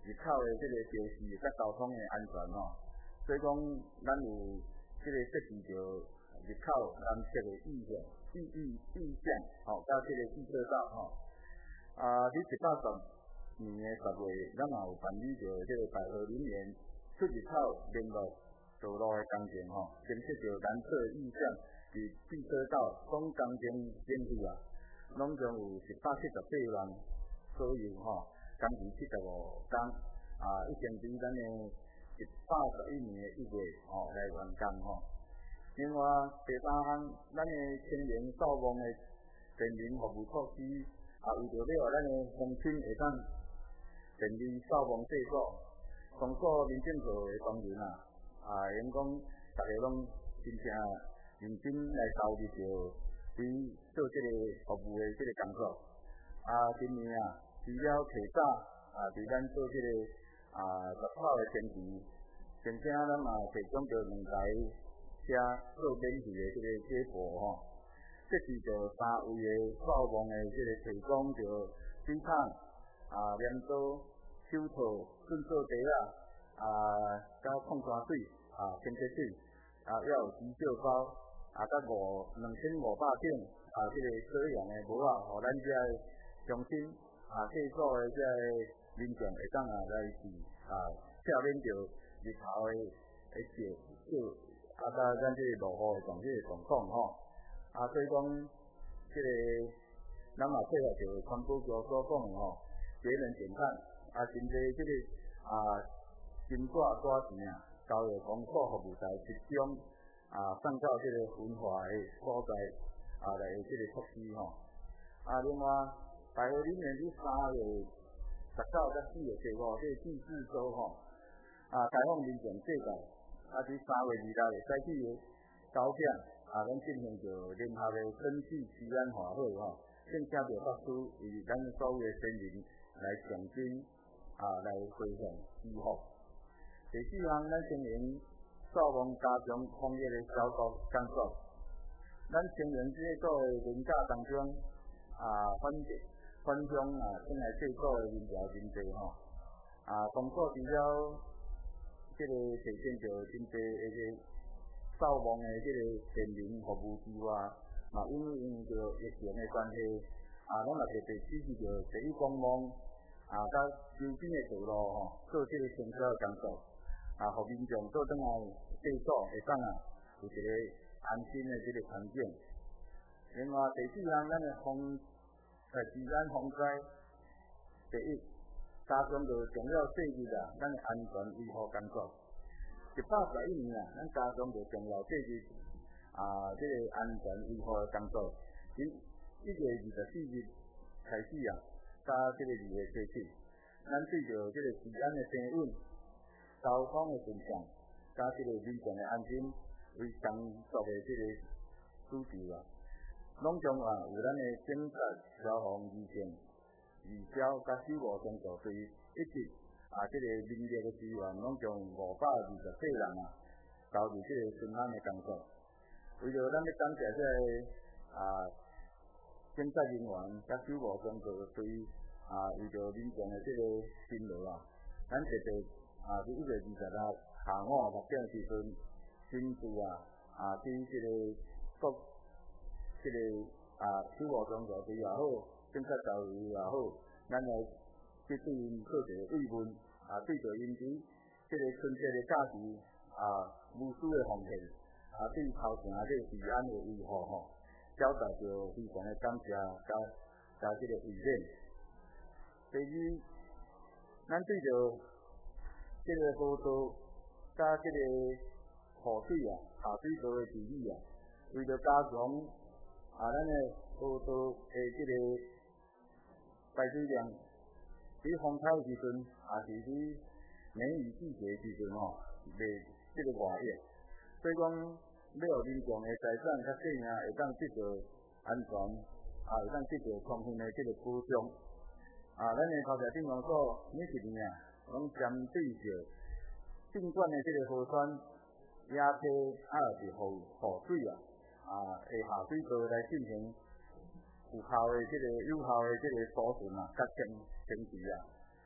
入口的即个标示甲交通的安全吼，所以讲咱有即个设置着入口蓝色的意向、意意意向，吼，甲即个预测道吼。啊，伫一百十年的十月，咱也有办理着即个大河林园出入口联络道路的工程吼，建设着蓝色意向伫预测道总工程经费啊，拢总有一百七十八万左右吼。工期七十五天，啊，已经伫咱的一百十一年的一月吼来完工吼。另外，第三项，咱的青年扫盲的便民服务措施，啊，为着了咱的乡亲会当便利扫盲制作，当所民政局的同仁啊，啊，因讲大家拢真正认真来投入着伫做即个服务的即个工作。啊，今年啊。除了提早啊，伫咱做即、这个啊入口的前期，并且咱嘛提供着两台车做免费的即个解剖吼，设置着三位的扫盲的即个提供着水桶啊、黏土、手套、润燥茶啊、啊甲矿泉水啊、清洁水啊，还有急救包啊，甲五两千五百种啊，即、这个小样的帽啊，互咱遮的乡亲。啊，厕所的即个民众会当啊来去啊，避免着日头的的照照，啊，甲咱即个落雨的状即个状况吼。啊，所以讲，即、这个咱嘛配合着环保局所讲的吼，节能减碳啊，真济即个啊金纸纸钱啊，交由公所服务台集中啊送到即个分化的所在啊来即个措施吼。啊，另外。大河林园伫三月十九到四月十五这个祭祀周吼，啊，开放民众祭拜，啊，伫三月二日会使去九点，啊，咱进行着联合的春季祈安华会吼，并且着发出与咱所有的先人来象征啊，来回向祝福。第四项，咱青年扫盲加强防疫的消毒工作，咱青年即个做的年假当中啊，反正。返乡啊，先来制作的人条真济吼，啊，工作除了即个提升着真济迄个扫盲的即个便民服务之外，嘛因为因着疫情的关系，啊，咱也特别支持着第一公网啊，甲周边的道路吼，做即个清扫的工作，啊，互民众做转来制作会当啊有一个安心的即个环境。另外第四项，咱的风。呃，自然防灾第一，加强着重要设计啊，咱的安全维护工作。一百十一年啊，咱加强着重要设计啊，这个安全维护的工作。从一月二十四日开始啊，加这个二月初七，咱对着这个治安的平稳、交通的顺畅，加这个民众的安全为上述的这个主题啊。拢将啊有咱的警察、消防、医生、义消甲救护工作队以及啊这个民力的资源，拢将五百二十八人啊投入这个巡安的工作。为着咱要感谢这个啊警察人员甲救护工作队啊，为着民众的这个辛劳啊，咱特别啊伫一月二十日下午六点时阵，亲自啊啊对这个各这个啊，救护工作队也好，警察单位也好，咱来去对因做一个慰问，啊，对着因伫这个春节的假期啊，无私的奉献，啊，对头前这个治安的维护吼，表达着非常的感谢加加这个慰勉。第二，咱对着这个河道加这个河水啊，下水道的治理啊，为着加强。啊，咱的河道诶，即个排水量，伫风台时阵，也是伫梅雨季节时阵吼，袂即个外溢。所以讲，要互民众诶财产较细命会当得到安全，啊，会当得到充分诶即个保障。啊，咱诶头前镇公所每一年啊，拢针对着镇管诶即个河川、野溪啊，是雨雨水啊。啊，下下水道来进行有效的这个有效的这个保存啊，甲清清治啊。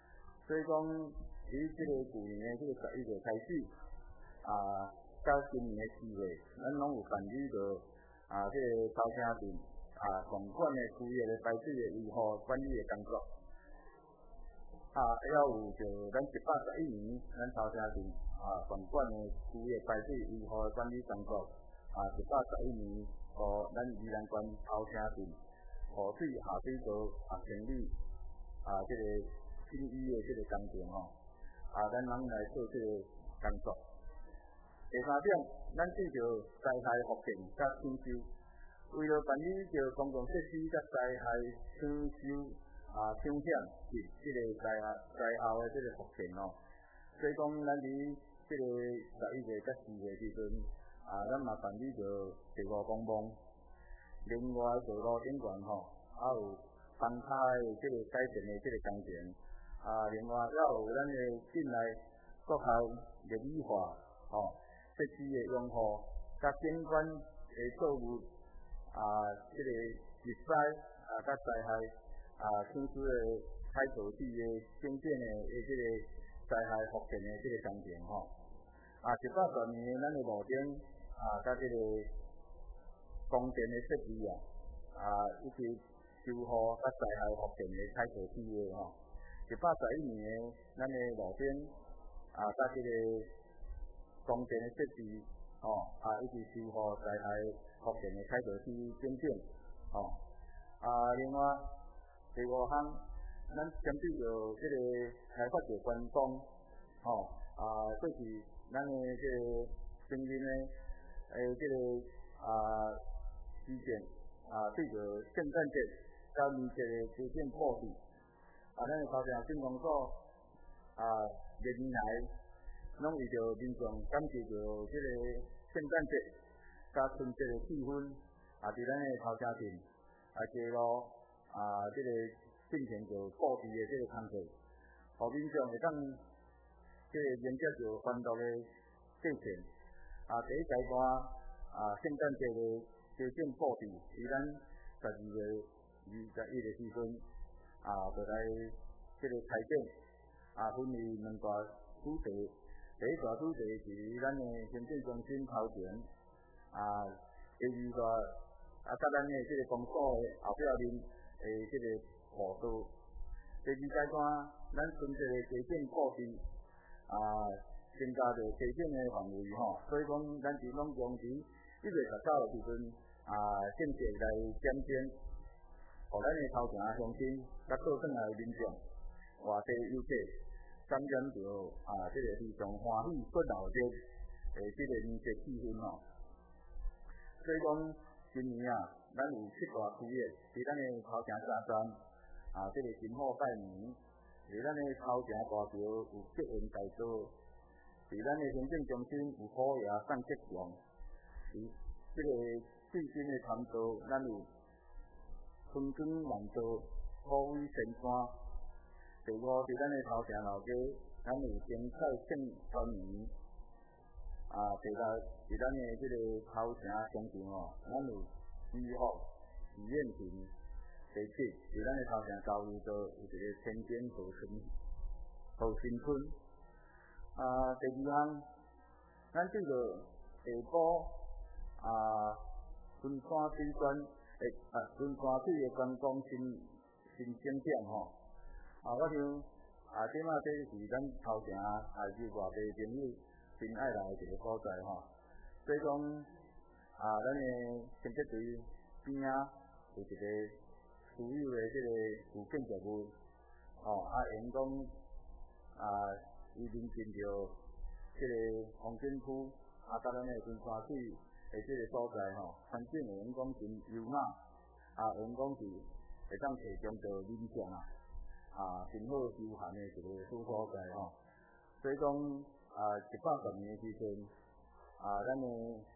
所以讲，伫即个旧年的即个十一月开始，啊，到今年的四月，咱拢有办理着啊，即个头城镇啊，共管的区域的排水的维护管理的工作。啊，还有就咱一百十一年，咱头城镇啊，共管的区域排水维护的管理工作啊，一百十一年，互咱宜兰县头城镇雨水下水道啊清理啊，即个新医的即个工程吼，啊，咱拢来做即个工作。第三点，咱对着灾害复建甲抢修，为了办理着公共设施甲灾害抢修啊抢险及即个灾害灾后的即个复建吼，所以讲咱伫即个十一月甲四月时阵啊，咱嘛办理着地务公墓，另外道路顶悬吼，还有崩塌的即个改善的即个工程啊，另外还有咱的境内各项绿美化吼。设施的用户，甲景观的作物啊，即、这个日灾啊，甲灾害啊，抢修的开拓地的整建的的即个灾害复建的即个工程吼，啊，一百多年咱的路顶啊，甲即个公电的设备啊，啊，以及修护甲灾害复建的开拓地的吼，一百十一年咱的路顶啊，甲即个公电的设备，吼、哦、啊，以及修护灾害复建的开拓地整整，吼、哦、啊，另外第五项，咱针对着即个开发着观光，吼、哦、啊，过去咱的即个新人的诶，即、这个啊时间啊，对着圣诞节甲年节的基建布置，啊，咱的头城镇公所啊，历年来拢为着民众感受着即个圣诞节甲春节的气氛，啊，伫咱的头城镇啊，街路啊，即、这个进行着布置的即个工作，互民众会当即个迎接着欢乐的过程。啊，第一阶段啊，圣诞节的基建布置，伫咱十二月二十一的时阵啊，就来即个开展啊，分为两大主题。第一大主题是咱的行政中心头前啊，第二大啊，甲咱的即个公所的后壁面诶，即个步道。第二阶段，咱春节的基建布置啊，增加着基建的范围吼，所以讲咱是拢用伫一月十九的时阵啊，正式来点灯，互咱的头城乡亲甲倒转来的民众外地游客。感染着啊，即、这个非常欢喜热闹的诶，即个年节气氛吼。所以讲，今年啊，咱有七大区域，伫咱的头城沙山啊，即、这个金虎拜年，伫咱的头城大桥有结缘大道，伫咱的行政中心有虎爷送吉祥，伫即个最新的潭道，咱有春光万道，虎威神山。第五，伫咱的头城老街，咱有精彩庆团圆。啊，第六，伫咱的即个头城商场哦，咱有喜福喜宴亭。第七，伫咱的头城交流道有一个天边好春好新春。啊，第二项，咱对着下晡啊，云山水端诶啊，云山水的观光新新景点吼。啊，我想啊，即马这是咱头城啊，是外地朋友真爱来的一个所在吼。所以讲啊，咱的建设队边仔有一个私有的这个有建筑物，吼、哦、啊，员工啊，伊临近着这个黄金区啊，甲咱的云山水的这个所在吼，环境的员工真优雅，啊，员工是会当提供着民众啊。啊，真好休闲的一个好所在吼，所以讲啊，一百十年的时阵啊，咱的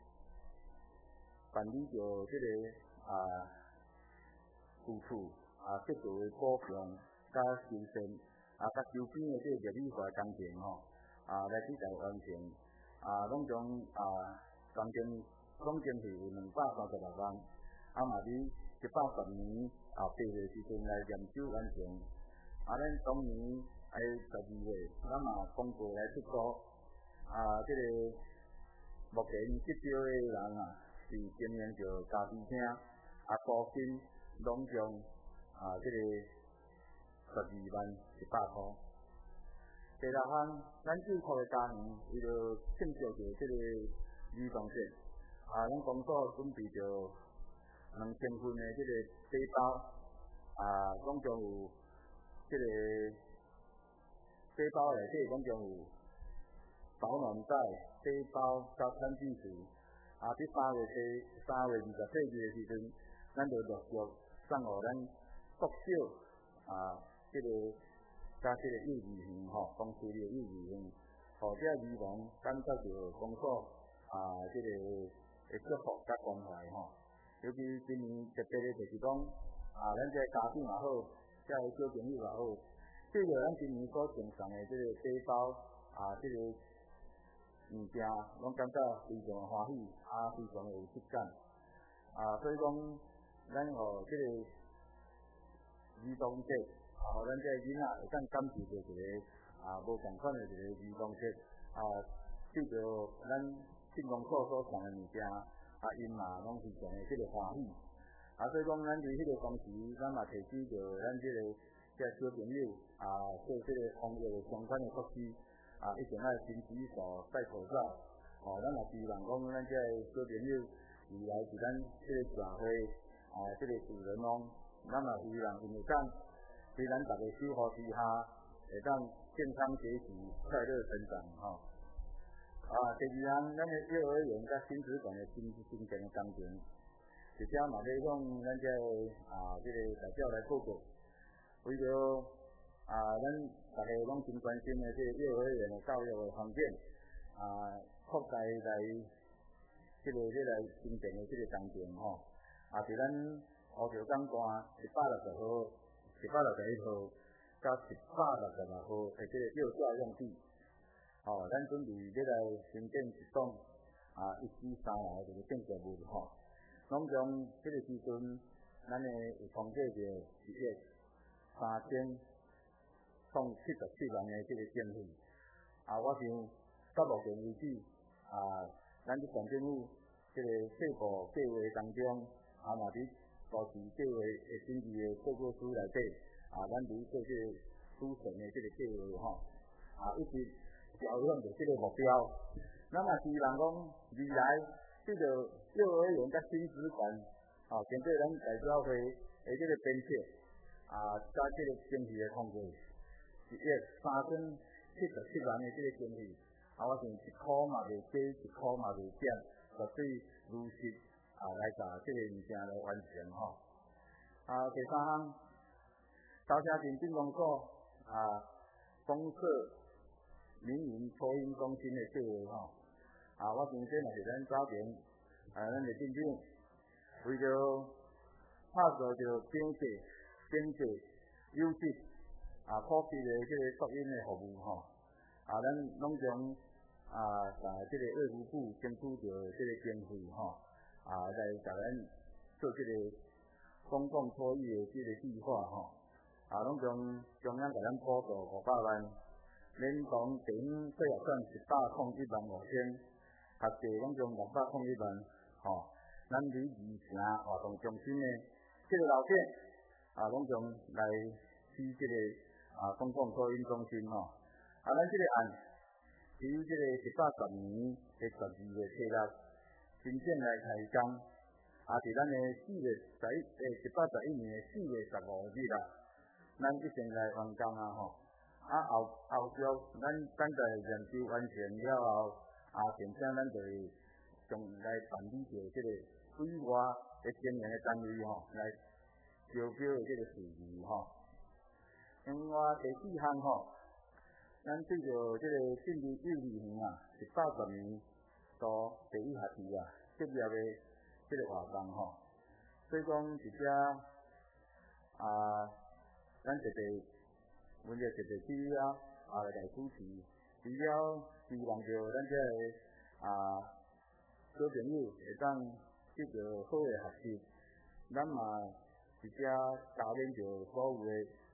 办理着这个啊，住处啊，适度的保养加修缮啊，甲周边的这个绿美化工程吼啊，来去来完成啊，拢从啊，工程总经费有两百三十六万，啊嘛伫一百十年后八月时阵来验收完成。啊，咱当年哎，十二月，咱嘛公告来出国，啊，这个目前接招的人啊，是经营着家己厅，啊，租金拢将啊，这个十二万一百块。第六项，咱住户的家庭为了庆祝着这个儿童节，啊，咱公所准备着两千份的这个礼包，啊，总共有这个。礼包内底总共有保暖袋、礼包甲餐具盒，啊，伫三月第三月二十四日的时阵，咱就陆续送互咱国小啊，这个甲这个幼儿园吼，公司的幼儿园，互这儿童感觉到公所啊，这个的祝福甲关怀吼。尤其今年特别的就是讲啊，咱这家长也好，这小朋友也好。对着咱今年所赠送的这个礼包啊，这个物件，拢感觉非常的欢喜，啊，非常的有质感，啊，所以讲，咱互这个儿童节，啊，互咱这个囡仔会当感受到一个啊无同款的一个儿童节，啊，对着咱庆功所所送的物件，啊，因嘛拢非常的这个欢喜，啊，所以讲咱伫迄个同时，咱嘛提醒着咱这个。这小朋友啊，做这个防疫相关的措施啊，一定要勤洗手、戴口罩。哦，咱也希望讲，咱这小朋友未来是咱这个社会啊，这个主人翁，咱也希望因为讲，在咱大家守护之下，会当健康学习、快乐成长吼。啊，第二项，咱的幼儿园甲亲子馆的新新建的工程，而且嘛，要向咱这啊，这个代表来报告。为着啊，咱大家拢真关心的这个幼儿园的教育的环境啊，扩大来这个这个新建的这个工程吼，啊，伫咱乌石港段一百六十号、一百六十一号到一百六十六号的这个幼教用地，哦，咱准备要来新建一栋啊一居三楼这个建筑物吼，拢将这个时阵咱的有统计着一亿。三千创七十七万的这个经费，啊，我想到目前为止，啊，咱这县政府这个细部计划当中，啊，嘛伫都市计划的审议的报告书内底，啊，咱伫做这个书审的这个计划吼，啊，一直朝向着这个目标。咱嘛希望讲未来这个幼儿园甲亲子馆，啊，经过咱代表会的这个编设。啊，加这个经费的通过，一亿三千七十七万的这个经费，啊，我想一块嘛袂低，一块嘛袂减，绝对如实啊来把这个物件来完成吼。啊，第三项，高家庭进公所啊，公社民营托婴中心的计划吼，啊，我想这嘛是咱早前啊，咱的镇长为着拍造着经济。经济优质啊，普及的这个托婴的服务吼，啊，咱拢将啊，把这个卫福部争取到这个经费吼，啊，来甲咱做这个公共托育的这个计划吼，啊，拢将中央甲咱补助五百万，连同顶岁也算一百零一万五千，学者拢将六百零一万，吼，咱离二城活动中心的这个老店。啊，拢将来起这个啊公共托婴中心吼，啊，咱这个案于这个一百十年的十二月七日真正来开工，啊，伫咱的四月十一诶一百十一年的四月十五日啦，咱一定来完工啊吼，啊后后续咱等待研究完成了后，啊，并且咱就将来办理着这个对外的经营的单位吼来。招标的这个事宜吼，另外第四项吼，咱对着这个进入幼儿园啊，一百十年到第一学期啊，毕业的这个活动吼，所以讲一只啊，咱一个阮这一个需要啊来主持，除了希望着咱这个啊小朋友会当得到好的学习，咱嘛。一只加免着所有的这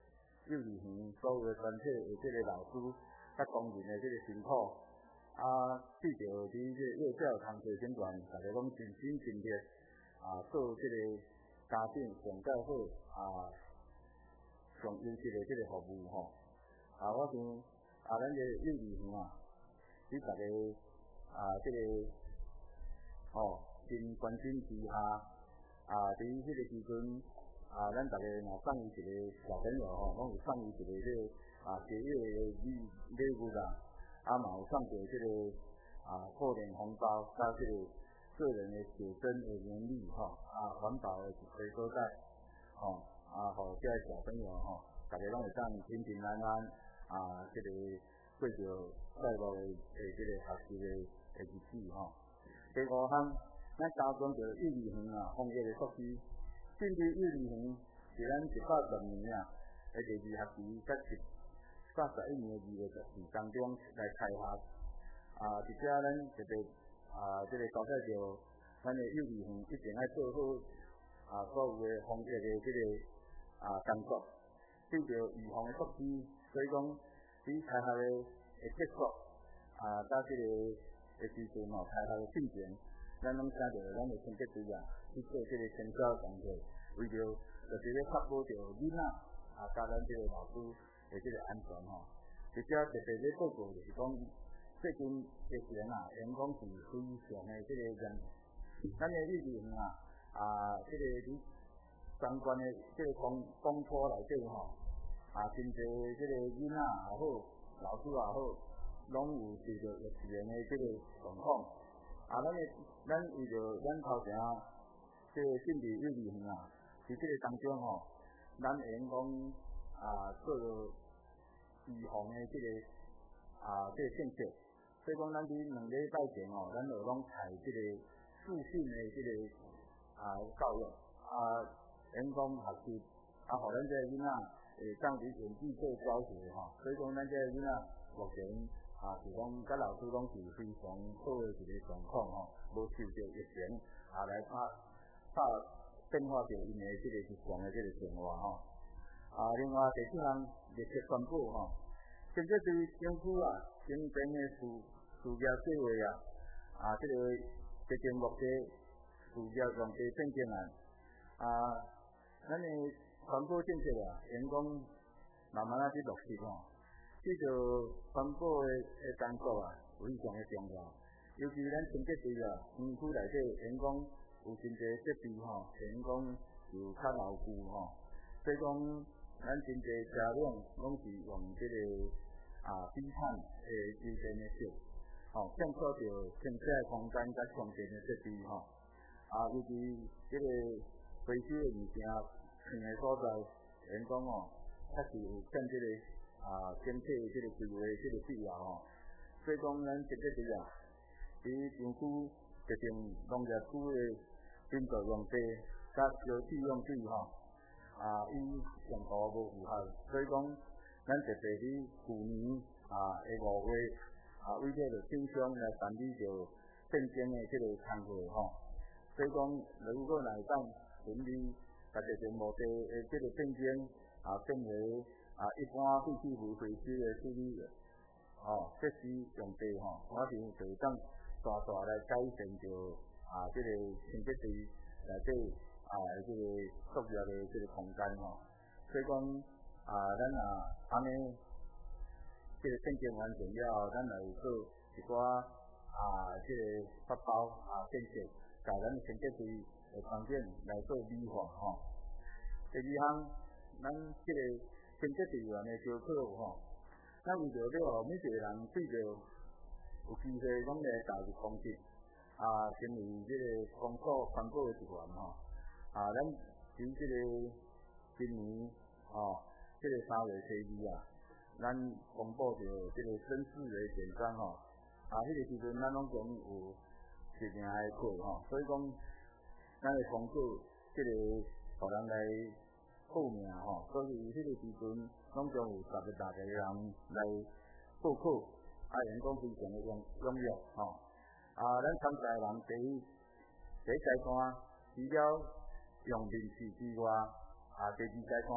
幼儿园所有全体的这个老师甲工人的这个辛苦，啊，对着伫这幼小同学生团，大家拢尽心尽力啊，做这个家长上较好啊，上优质的这个服务吼。啊，我想啊，咱这幼儿园啊，伫大家啊这个吼真关心之下，啊，伫迄个时阵啊，咱大家若送伊一个小朋友吼，拢有送伊一个这个啊节约的礼礼物啦，啊嘛有送着这个啊过年红包，加这个个人的写真的年历吼，啊环保的回收袋吼，啊，互这些小朋友吼，大家拢会当平平安安啊，这个过着快乐的诶这个学习的诶日子吼。第五项，咱加强着幼儿园啊防疫的措施，针对幼儿园是咱一百十年啊，诶第二学期甲一百十一年的二月十四当中来开学啊，而且咱特别啊，这个交代着咱的幼儿园一定要做好啊所有的防疫的这个啊工作，对着预防的措施，所以讲伫开学的会结束啊，到这个的时阵吼，开学的进程，咱拢请着咱的清洁队啊去做这个清扫工作，为着就是咧确保着囡仔啊，加咱这个老师的这个安全吼。而且特别咧报告就是讲，最近疫情啊，员工是非常的这个严，咱的幼儿园啊，啊，这个伫相关的这个公公科内底吼，啊，真侪这个囡仔也好，老师也好，拢有受到疫情的这个状况。啊，咱的咱为着咱头前这个性别幼儿园啊，伫这个当中吼，咱会用讲啊做预防的这个啊这个政策，所以讲咱伫两礼拜前哦，咱就拢采这个视讯的这个啊教育啊，员工学习啊，互咱这个囡仔会当伫原地做教学吼，所以讲咱这个囡仔目前啊是讲甲老师拢是非常好的一个状况吼，无受到疫情啊来拍拍变化着因的这个日常的这个生活吼。啊，另外第四项热切宣布吼，现在对政府啊经编的事事业计划啊，啊，这个接近目的事业用地证件案啊，咱的环保政策啊，员工慢慢啊去落实吼。这个环保的的工作啊，非常的重要。尤其咱清洁队啊，园区内底员工有真侪设备吼，员工有较牢固吼，所以讲咱真侪车辆拢是用这个啊低碳的油电的烧，吼，减少着停车的空间甲充电的设备吼。啊，尤其这个回收的物件放的所在，员工哦，确实有欠这个啊整体的这个规划这个必要吼。所以讲咱清洁队啊，伫园区特定农业区的林作用地甲烧气用水吼，啊，伊用途无符合，所以讲咱特别伫去年啊的五月啊，为了着厂商来办理着变更的这个工作吼。所以讲，如果来当顺利，甲特定目的的这个变更啊，变为啊一般废弃物回收的处理哦设施用地吼，我想就当大大来改善着啊这个清洁队内底啊这个塑料的这个空间吼。所以讲啊，咱啊安尼这个变更完成了后，咱来做一寡啊这个发包啊建设。甲咱清洁队的环境来做美化吼。第二项，咱这个清洁队员的招考吼，咱为着了每一个人对着有机会拢来加入公职啊，成为这个公所环保的一员吼。啊，咱从这个今年吼，这个三月初二啊，咱公布着这个甄试的简章吼。啊，迄个时阵咱拢总有一名的课吼，所以讲咱会通过这个互人来报名吼，所以迄个时阵拢总有十个大个人来报考，啊，员工非常的踊踊跃吼。啊，咱参赛人第一第一阶段除了用面试之外，啊，第二阶段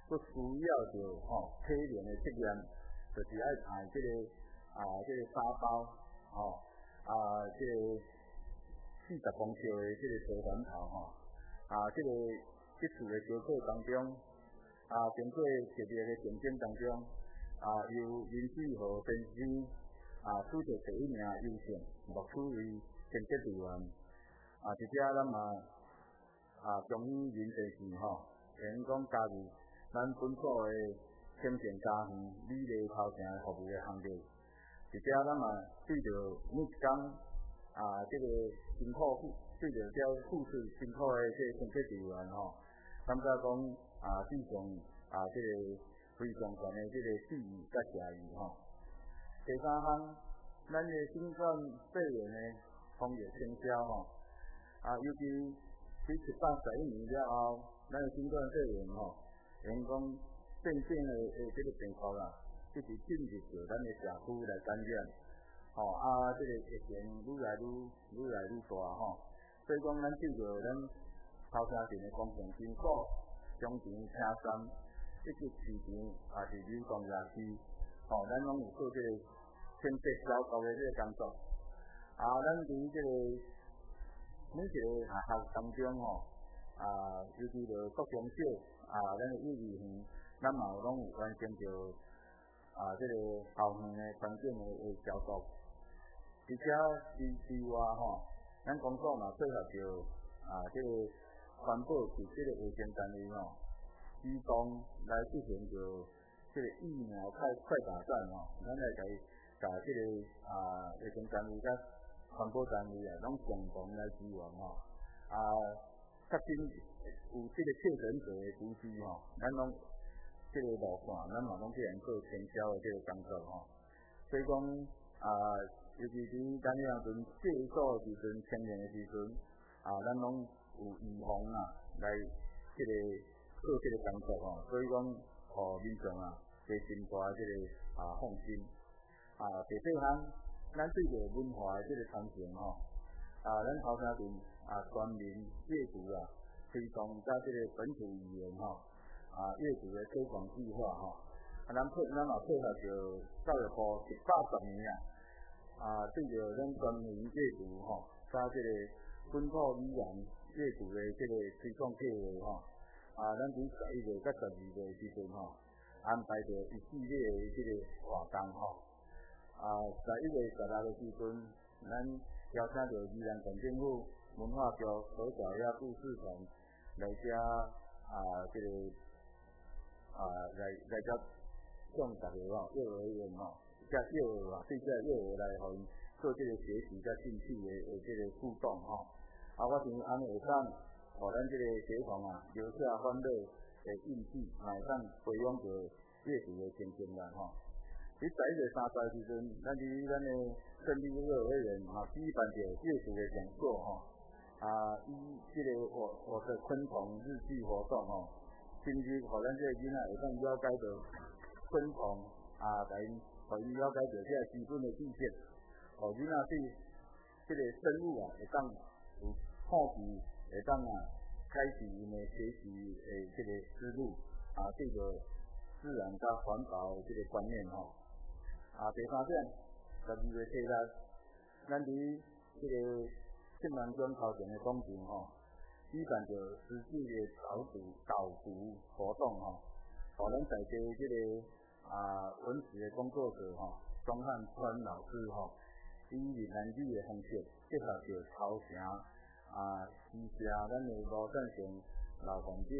佫需要着吼体能的测验，就是爱排即、这个啊即、这个沙包吼啊即、这个四十公尺的即个小环头吼啊即、这个即次的招考当中啊经过特别的竞争当中啊由林志豪先生啊取得第一名优胜，录取为选择队员啊，而且咱嘛啊终于认真是吼，因讲加入咱本所的兴建家园米类头城的服务的行列，而且咱嘛对着每一天啊这个辛苦对着这付出辛苦的这选择队员吼，感觉讲啊非常啊这个非常悬的这个事宜甲谢意吼。第三项，咱的新冠肺炎的防疫成效吼，啊尤其在一百十一年了后，咱的新冠肺炎吼，因讲变性的诶这个病毒啦，一直进入到咱的社区来感染，吼啊这个疫情愈来愈愈来愈大吼，所以讲咱对着咱头城镇的公共场所、商场、车站以及市场啊是流动夜市，吼咱拢有做这个清洁消毒的这个工作，啊咱伫这个每一个学校当中吼，啊尤其着国中小啊咱的幼儿园，咱嘛拢有完成着啊这个校园的环境的消毒，而且之之外吼，咱公所嘛配合着啊这个环保及这个卫生单位吼，主动来进行着这个疫苗快快打战吼，咱来甲伊甲这个啊卫生单位甲环保单位啊，拢共同来支援吼，啊，确实有这个确诊者的估计吼，咱拢这个路线，咱嘛拢去用做成效的这个工作吼，所以讲啊，尤其伫咱迄阵戒锁时阵、清零的时阵，啊，咱拢有预防啊，来这个做这个工作吼，所以讲，互民众啊，加真大这个啊放心。啊，第四项，咱对着文化的这个传承吼，啊，咱头城镇啊全民阅读啊，推动加这个本土语言吼，啊阅读的推广计划吼，啊，咱配咱嘛配合着教育部一百十年啊，啊对着咱全民阅读吼，加这个本土语言阅读的这个推广计划吼，啊，咱伫十一月甲十二月时阵吼，安排着一系列的这个活动吼。啊，十一月十六个时阵，咱邀请到宜兰县政府文化局所找遐故事团来遮啊，这个啊来来遮向大家吼，幼儿园吼，遮幼儿啊，对遮幼儿来互因做这个学习甲兴趣的的这个互动吼。啊，我想安尼会当，互咱这个学童啊，留下欢乐的印记，嘛会当培养着阅读的天性啦吼。伫十一月三十时阵，咱伫咱的胜利幼儿园啊举办着阅读的讲座吼，啊，以这个我我的昆虫日记活动吼，甚至互咱这个囡仔会当了解到昆虫啊，甲因互因了解到这个基本的知识，互囡仔对这个生物啊会当有好奇，会当啊开启因的学习的这个思路啊，对着自然甲环保的这个观念吼。啊，第三点，十二月七日，咱伫这个信南庄头前的广场吼，举办着实际的导读导读活动吼，互咱在地这个啊文史的工作者吼，庄汉川老师吼，以闽南语的方式结合着头城啊，时下咱的无战前老环境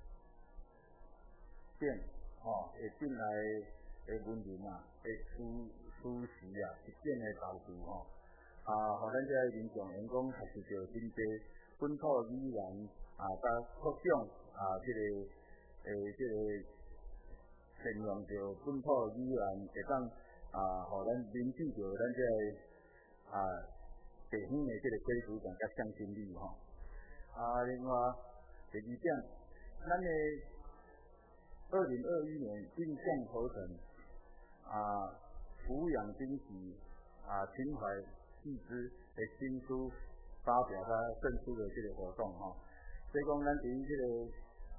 变吼，会进来。诶，文人啊，诶，书书史啊，一点诶导读吼，啊，互咱遮个民众员工学习着真济本土语言啊，甲各种啊，这个诶，这个善用着本土语言，会当啊，互咱凝聚着咱遮个啊地方诶这个归属感甲向心力吼。啊，另外第二点，咱诶二零二一年印象头程。啊，抚养惊喜啊，情怀细致的新书发表他证书的这个活动哈，所以讲咱伫这个啊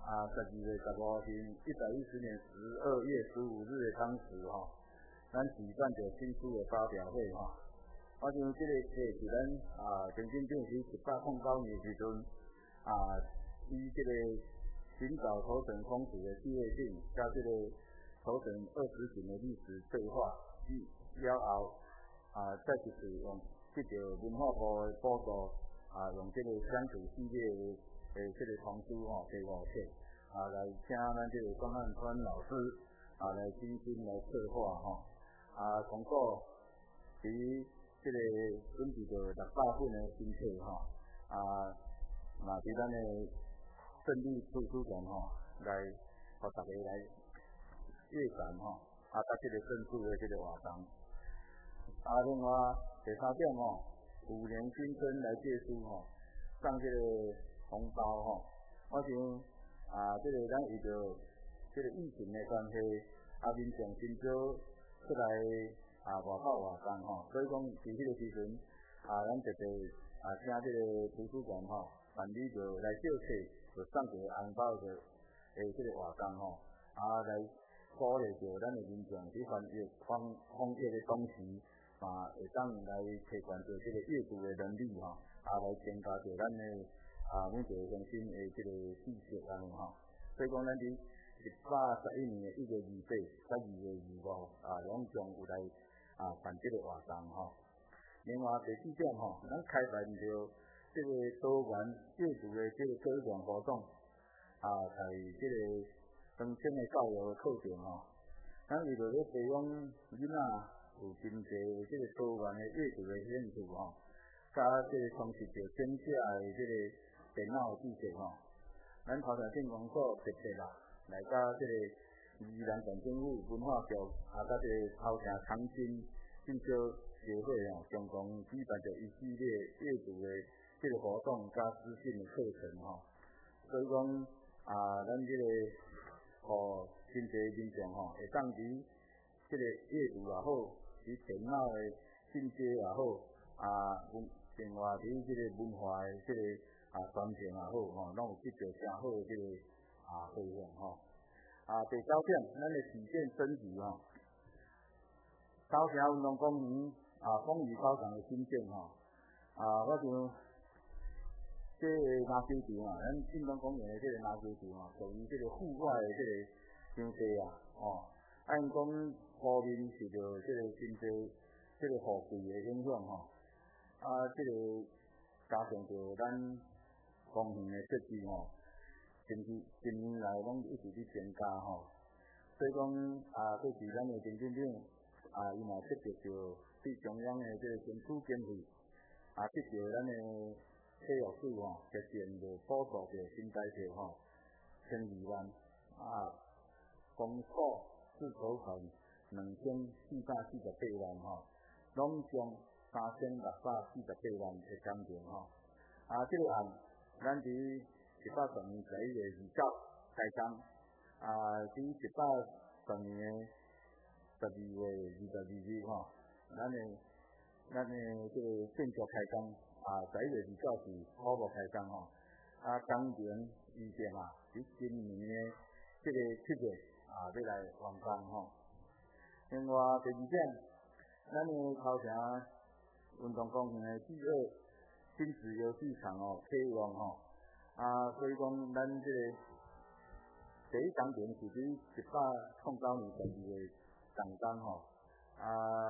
啊，十二月十五日，一百一十年十二月十五日的当时吼，咱举办着新书的发表会吼。我想这个册是咱啊，曾经正是一百零九年时阵啊，以这个寻找头城风水的趣味性，加这个头城二十年的历史对话，了后啊，再一次用这个文化部的补助啊，用这个乡土系列的诶这个童书吼，第五册啊，来请咱这个庄汉川老师啊来精心来策划吼啊，通过伫这个准备着六百本的新册吼啊，嘛伫咱的胜利图书馆吼来，互大家来阅览吼啊，搭这个胜数的这个活动啊，另外第三点吼，五年新生来借书吼，送这个红包吼，我想啊，这个咱为着这个疫情的关系，啊，民众真少出来啊外口活动吼，所以讲伫迄个时阵啊，咱特别啊请这个图书馆吼办理着来借册，就送一个红包着诶，这个活动吼啊来鼓励着咱的民众伫防疫防防疫的同时，啊会当来提悬着这个阅读的能力吼，啊来增加着咱的啊每一个中心的这个知识安尼吼。所以讲咱伫一百十一年的一月二八、十二月二五啊，拢将有来啊办这个活动吼。另外第四点吼，咱开办着这个多元阅读的这个各种活动啊，在这个长青的教育的课程吼，咱为着咧培养囡仔有真济这个多元的阅读的兴趣吼，加这个充实着真正的这个电脑知识吼，咱头前县公所特别啦，来加这个宜兰县政府文化局啊，加这个头前长青进修协会吼，共同举办着一系列阅读的这个活动加资讯的课程吼，所以讲啊，咱这个哦，真济民众吼，会当伫这个阅读也好，伫电脑的进阶也好，啊，另外伫这个文化的这个啊传承也好吼，拢有得到诚好的这个啊回响吼。啊，第九点，咱的体健升级吼，高城运动公园啊，风雨操场的新建吼，啊，我想。这个篮球场啊，咱运动公园的这个篮球场啊，属于这个户外的这个场地啊，哦，按讲方面受到这个真济这个雨季的影响吼，啊，这个加上着咱公园的设计吼，近期近年来拢一直伫增加吼，所以讲啊，过去咱的行政长啊，伊嘛设计着对中央的这个经处经费啊，得到咱的。体育署吼，决定着补助着新台币吼，千二万啊，公所自筹款两千四百四十八万吼，拢将三千六百四十八万的工程吼。啊，这个案咱伫一百十年十一月二九开工，啊，伫一百十年十二月二十二日吼，咱的咱的这个建筑开工。啊，十一月二九是初步开工吼，啊，工程预计啊，伫今年的这个七月啊，要来完工吼。另外第二点，咱的头城运动公园的第二亲子游戏场哦，启用吼，啊，所以讲咱这个第一工程是伫一百零九年十二月动工吼，啊。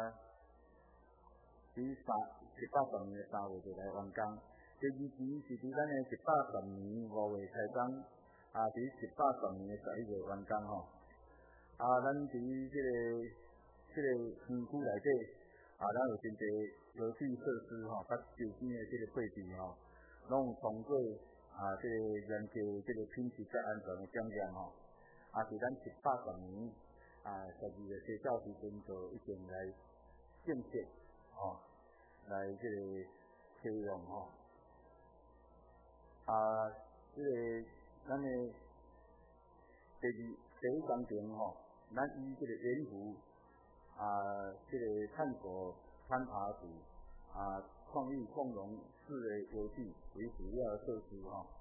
伫三一百十年的三月就来完工，第二期是伫咱的一百十年五月开工，啊，伫一百十年的十一月完工吼。啊，咱伫这个这个园区内底，啊，咱有真济游戏设施吼，甲周边的这个配置吼，拢有通过啊，这个研究这个品质甲安全的检验吼。啊，伫咱一百十年啊，十二月初九时阵就已经来建设。哦，来这个启用吼，啊，这个咱的第二第一工程吼，咱以这个盐湖啊，这个探索攀爬组啊，创意共融式的游戏为主要的设施吼，啊，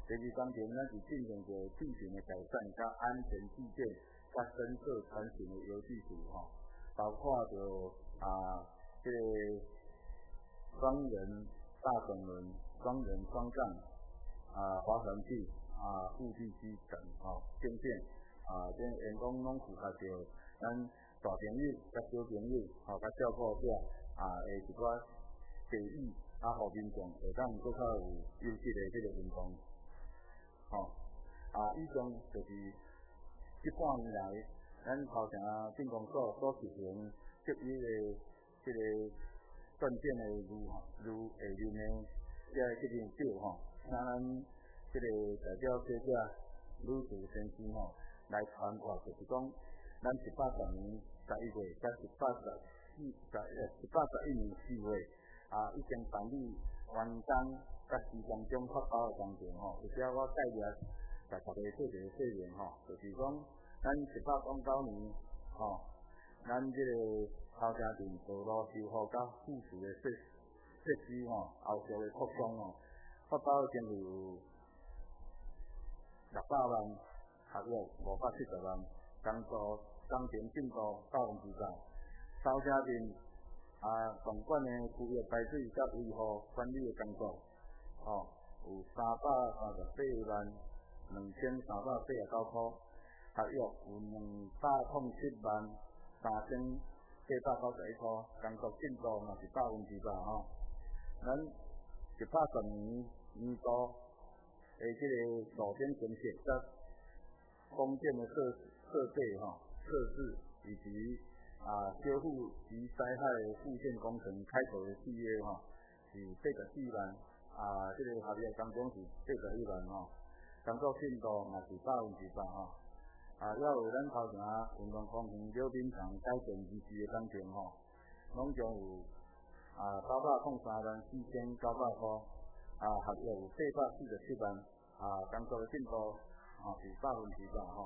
第二工程咱是进行着进行的改善，甲安全制建，甲深色传承的油技术吼，包括着啊，这个双人大拱轮、双人双杠啊、滑环器啊、护地机等吼，电线啊，这员工拢符合着咱大朋友、甲小朋友吼、甲照顾者啊，诶一寡提议啊，互民众会当更较有优质的这个运动。吼、哦、啊，以上就是这半年来，咱头城镇公所所实行设立的这个锻炼的如如下任的这个责任表吼，请咱这个代表小姐女士先生吼来传话，就是讲咱一百十年十一月，甲一百十四十一百十一年四月啊，已经办理完工。甲时间中发包的工程吼，或者我概略甲大家做一个说明吼，就是讲咱一百零九年吼，咱这个头城镇道路修复甲附属的设设施吼，后续的扩张吼，发包经费有六百万，合约五百七十万，工作工程进度百分之百，头城镇啊，总管的区域排水甲维护管理的工作。哦，有三百三十八万两千三百八十九块，合约有两百零七万三千八百九十一块，工作进度嘛是百分之百吼。咱一百十年年度诶，这个路边建设甲公建的设设备吼设置以及啊修复及灾害复建工程开头的契约吼是八十四万。啊，这个合约当中是八十一万吼，工作进度嘛是百分之百吼。啊，还有咱头城运动公园溜冰场改建仪式的工程吼，拢将有啊九百零三万四千九百块，啊合约有八百四十七万，啊工作的进度啊是百分之百吼。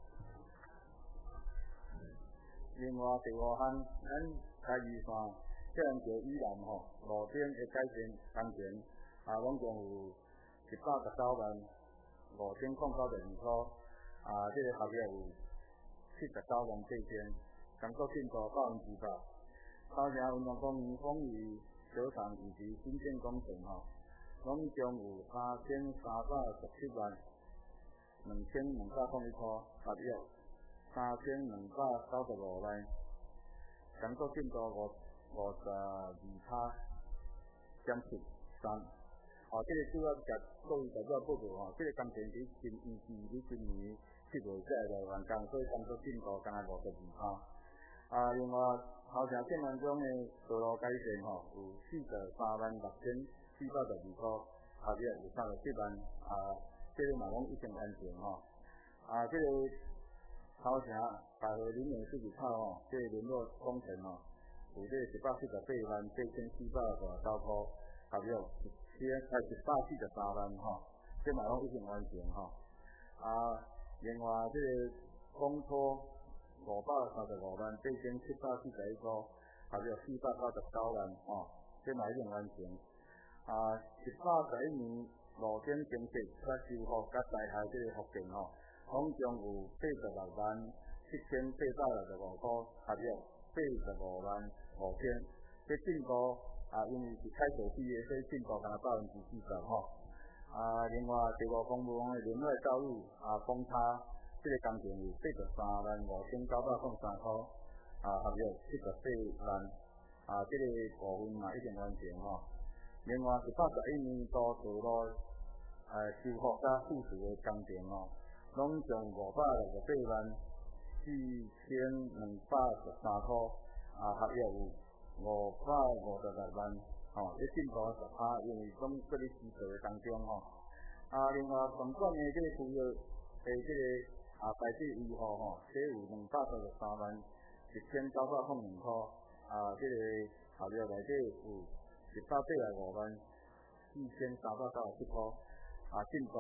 另外第五项，咱该预算建桥以南吼路边的改建工程。啊，拢共有一百十九万五千零九十二块，啊，这个合约有七十九万八千，工作进度百分之百。头城运动公园风雨球场以及新建工程吼，拢共有三千三百十七万两千两百零一块，合约三千两百九十五万，工作进度五五十二趴，减七三。哦，这个主要甲各位代表报告吼，这个工程是今预计伫今年七月才会完工，所以工作进度刚才五十二趴。啊，另外头城建安中的道路改善吼，有四十三万六千四百十二块，合约有三十七万，啊，这个嘛拢已经完成吼。啊，这个头城大河林业四十套吼，这个联络工程吼，有这一百四十八万八千四百十九块，合约先开一百四十三万吼，这嘛拢已经完成吼。啊，另外这个公托五百三十五万八千七百四十一块，合约四百九十九万吼，这嘛已经完成。啊，一百十一年路边建设甲修复甲灾害这个福建吼，总共有八十六万七千八百六十五块，合约八十五万五千，这进度。啊，因为是开手毕业，所以进度敢若百分之四十吼。啊，另外第五公务员的人外教育啊，公差这个工程有八十三万五千九百零三块，啊，合约七十八万，啊，这个部分嘛已经完成吼。另外一百十一年度道路呃修复甲附属的工程吼，拢共五百六十八万四千两百十三块，啊，合约有五百五十六万，吼、哦，这进度十趴，因为讲这里施作的当中吼，啊，另外总管的这个区域诶，这个啊排水维护吼，这有两百三十三万一千九百零两块，啊，这个合约内底有一百八十五万四千三百九十七块，啊，进度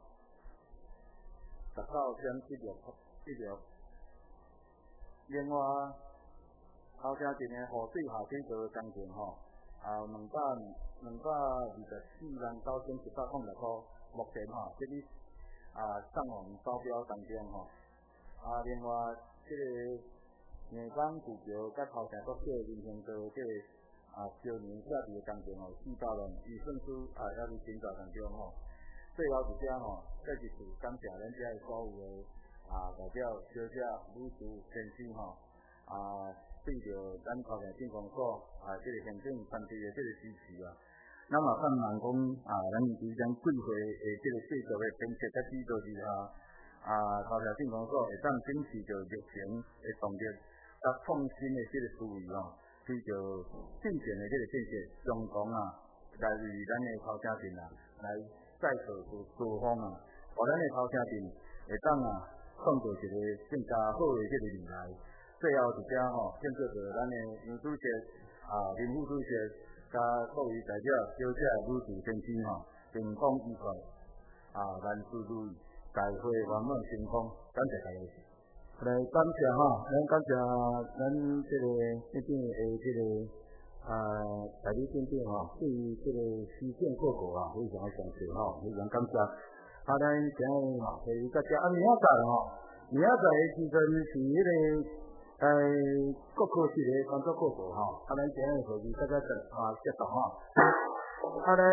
十九点一六一六，另外。头城镇的河水下水道的工程吼，啊，两百两百二十四万九千一百零六块，合目前吼，即个啊上网招标当中吼，啊另外即个硬钢股票甲头前国小银行做即个啊少年下地的工程吼，四百万预算书啊也是真大当中吼。最后一只吼，再一次感谢咱遮所有的啊代表小姐、女士、先生吼啊，对着咱头前政工所啊即个行政团队的即个支持啊。咱嘛盼望讲啊，咱以前贵会诶，即个制作诶编辑甲指导是啊啊，头前政工所会当秉持着热情诶动力，甲创新诶即个思维吼，随着进前诶即个建设，相同啊，来为咱诶头前镇啊，来再造出作风啊，互咱诶头前镇会当啊，创造一个更加好诶即个未来。最后一只吼，建设着咱诶杨主席啊，林副主席。甲各位代表、小姐、女士、先生吼，成功愉快，啊，万事如意，大会圆满成功，感谢大家。来感谢吼，咱感谢咱这个这边诶这个啊代理店长吼，对于这个实践效果啊，非常的详细吼，非常感谢。啊，咱今日吼，会大家啊，明仔载吼，明仔载诶时阵是迄个。诶，各科室的工作报告吼，啊，咱今日会议大家再啊接触吼，啊，咱。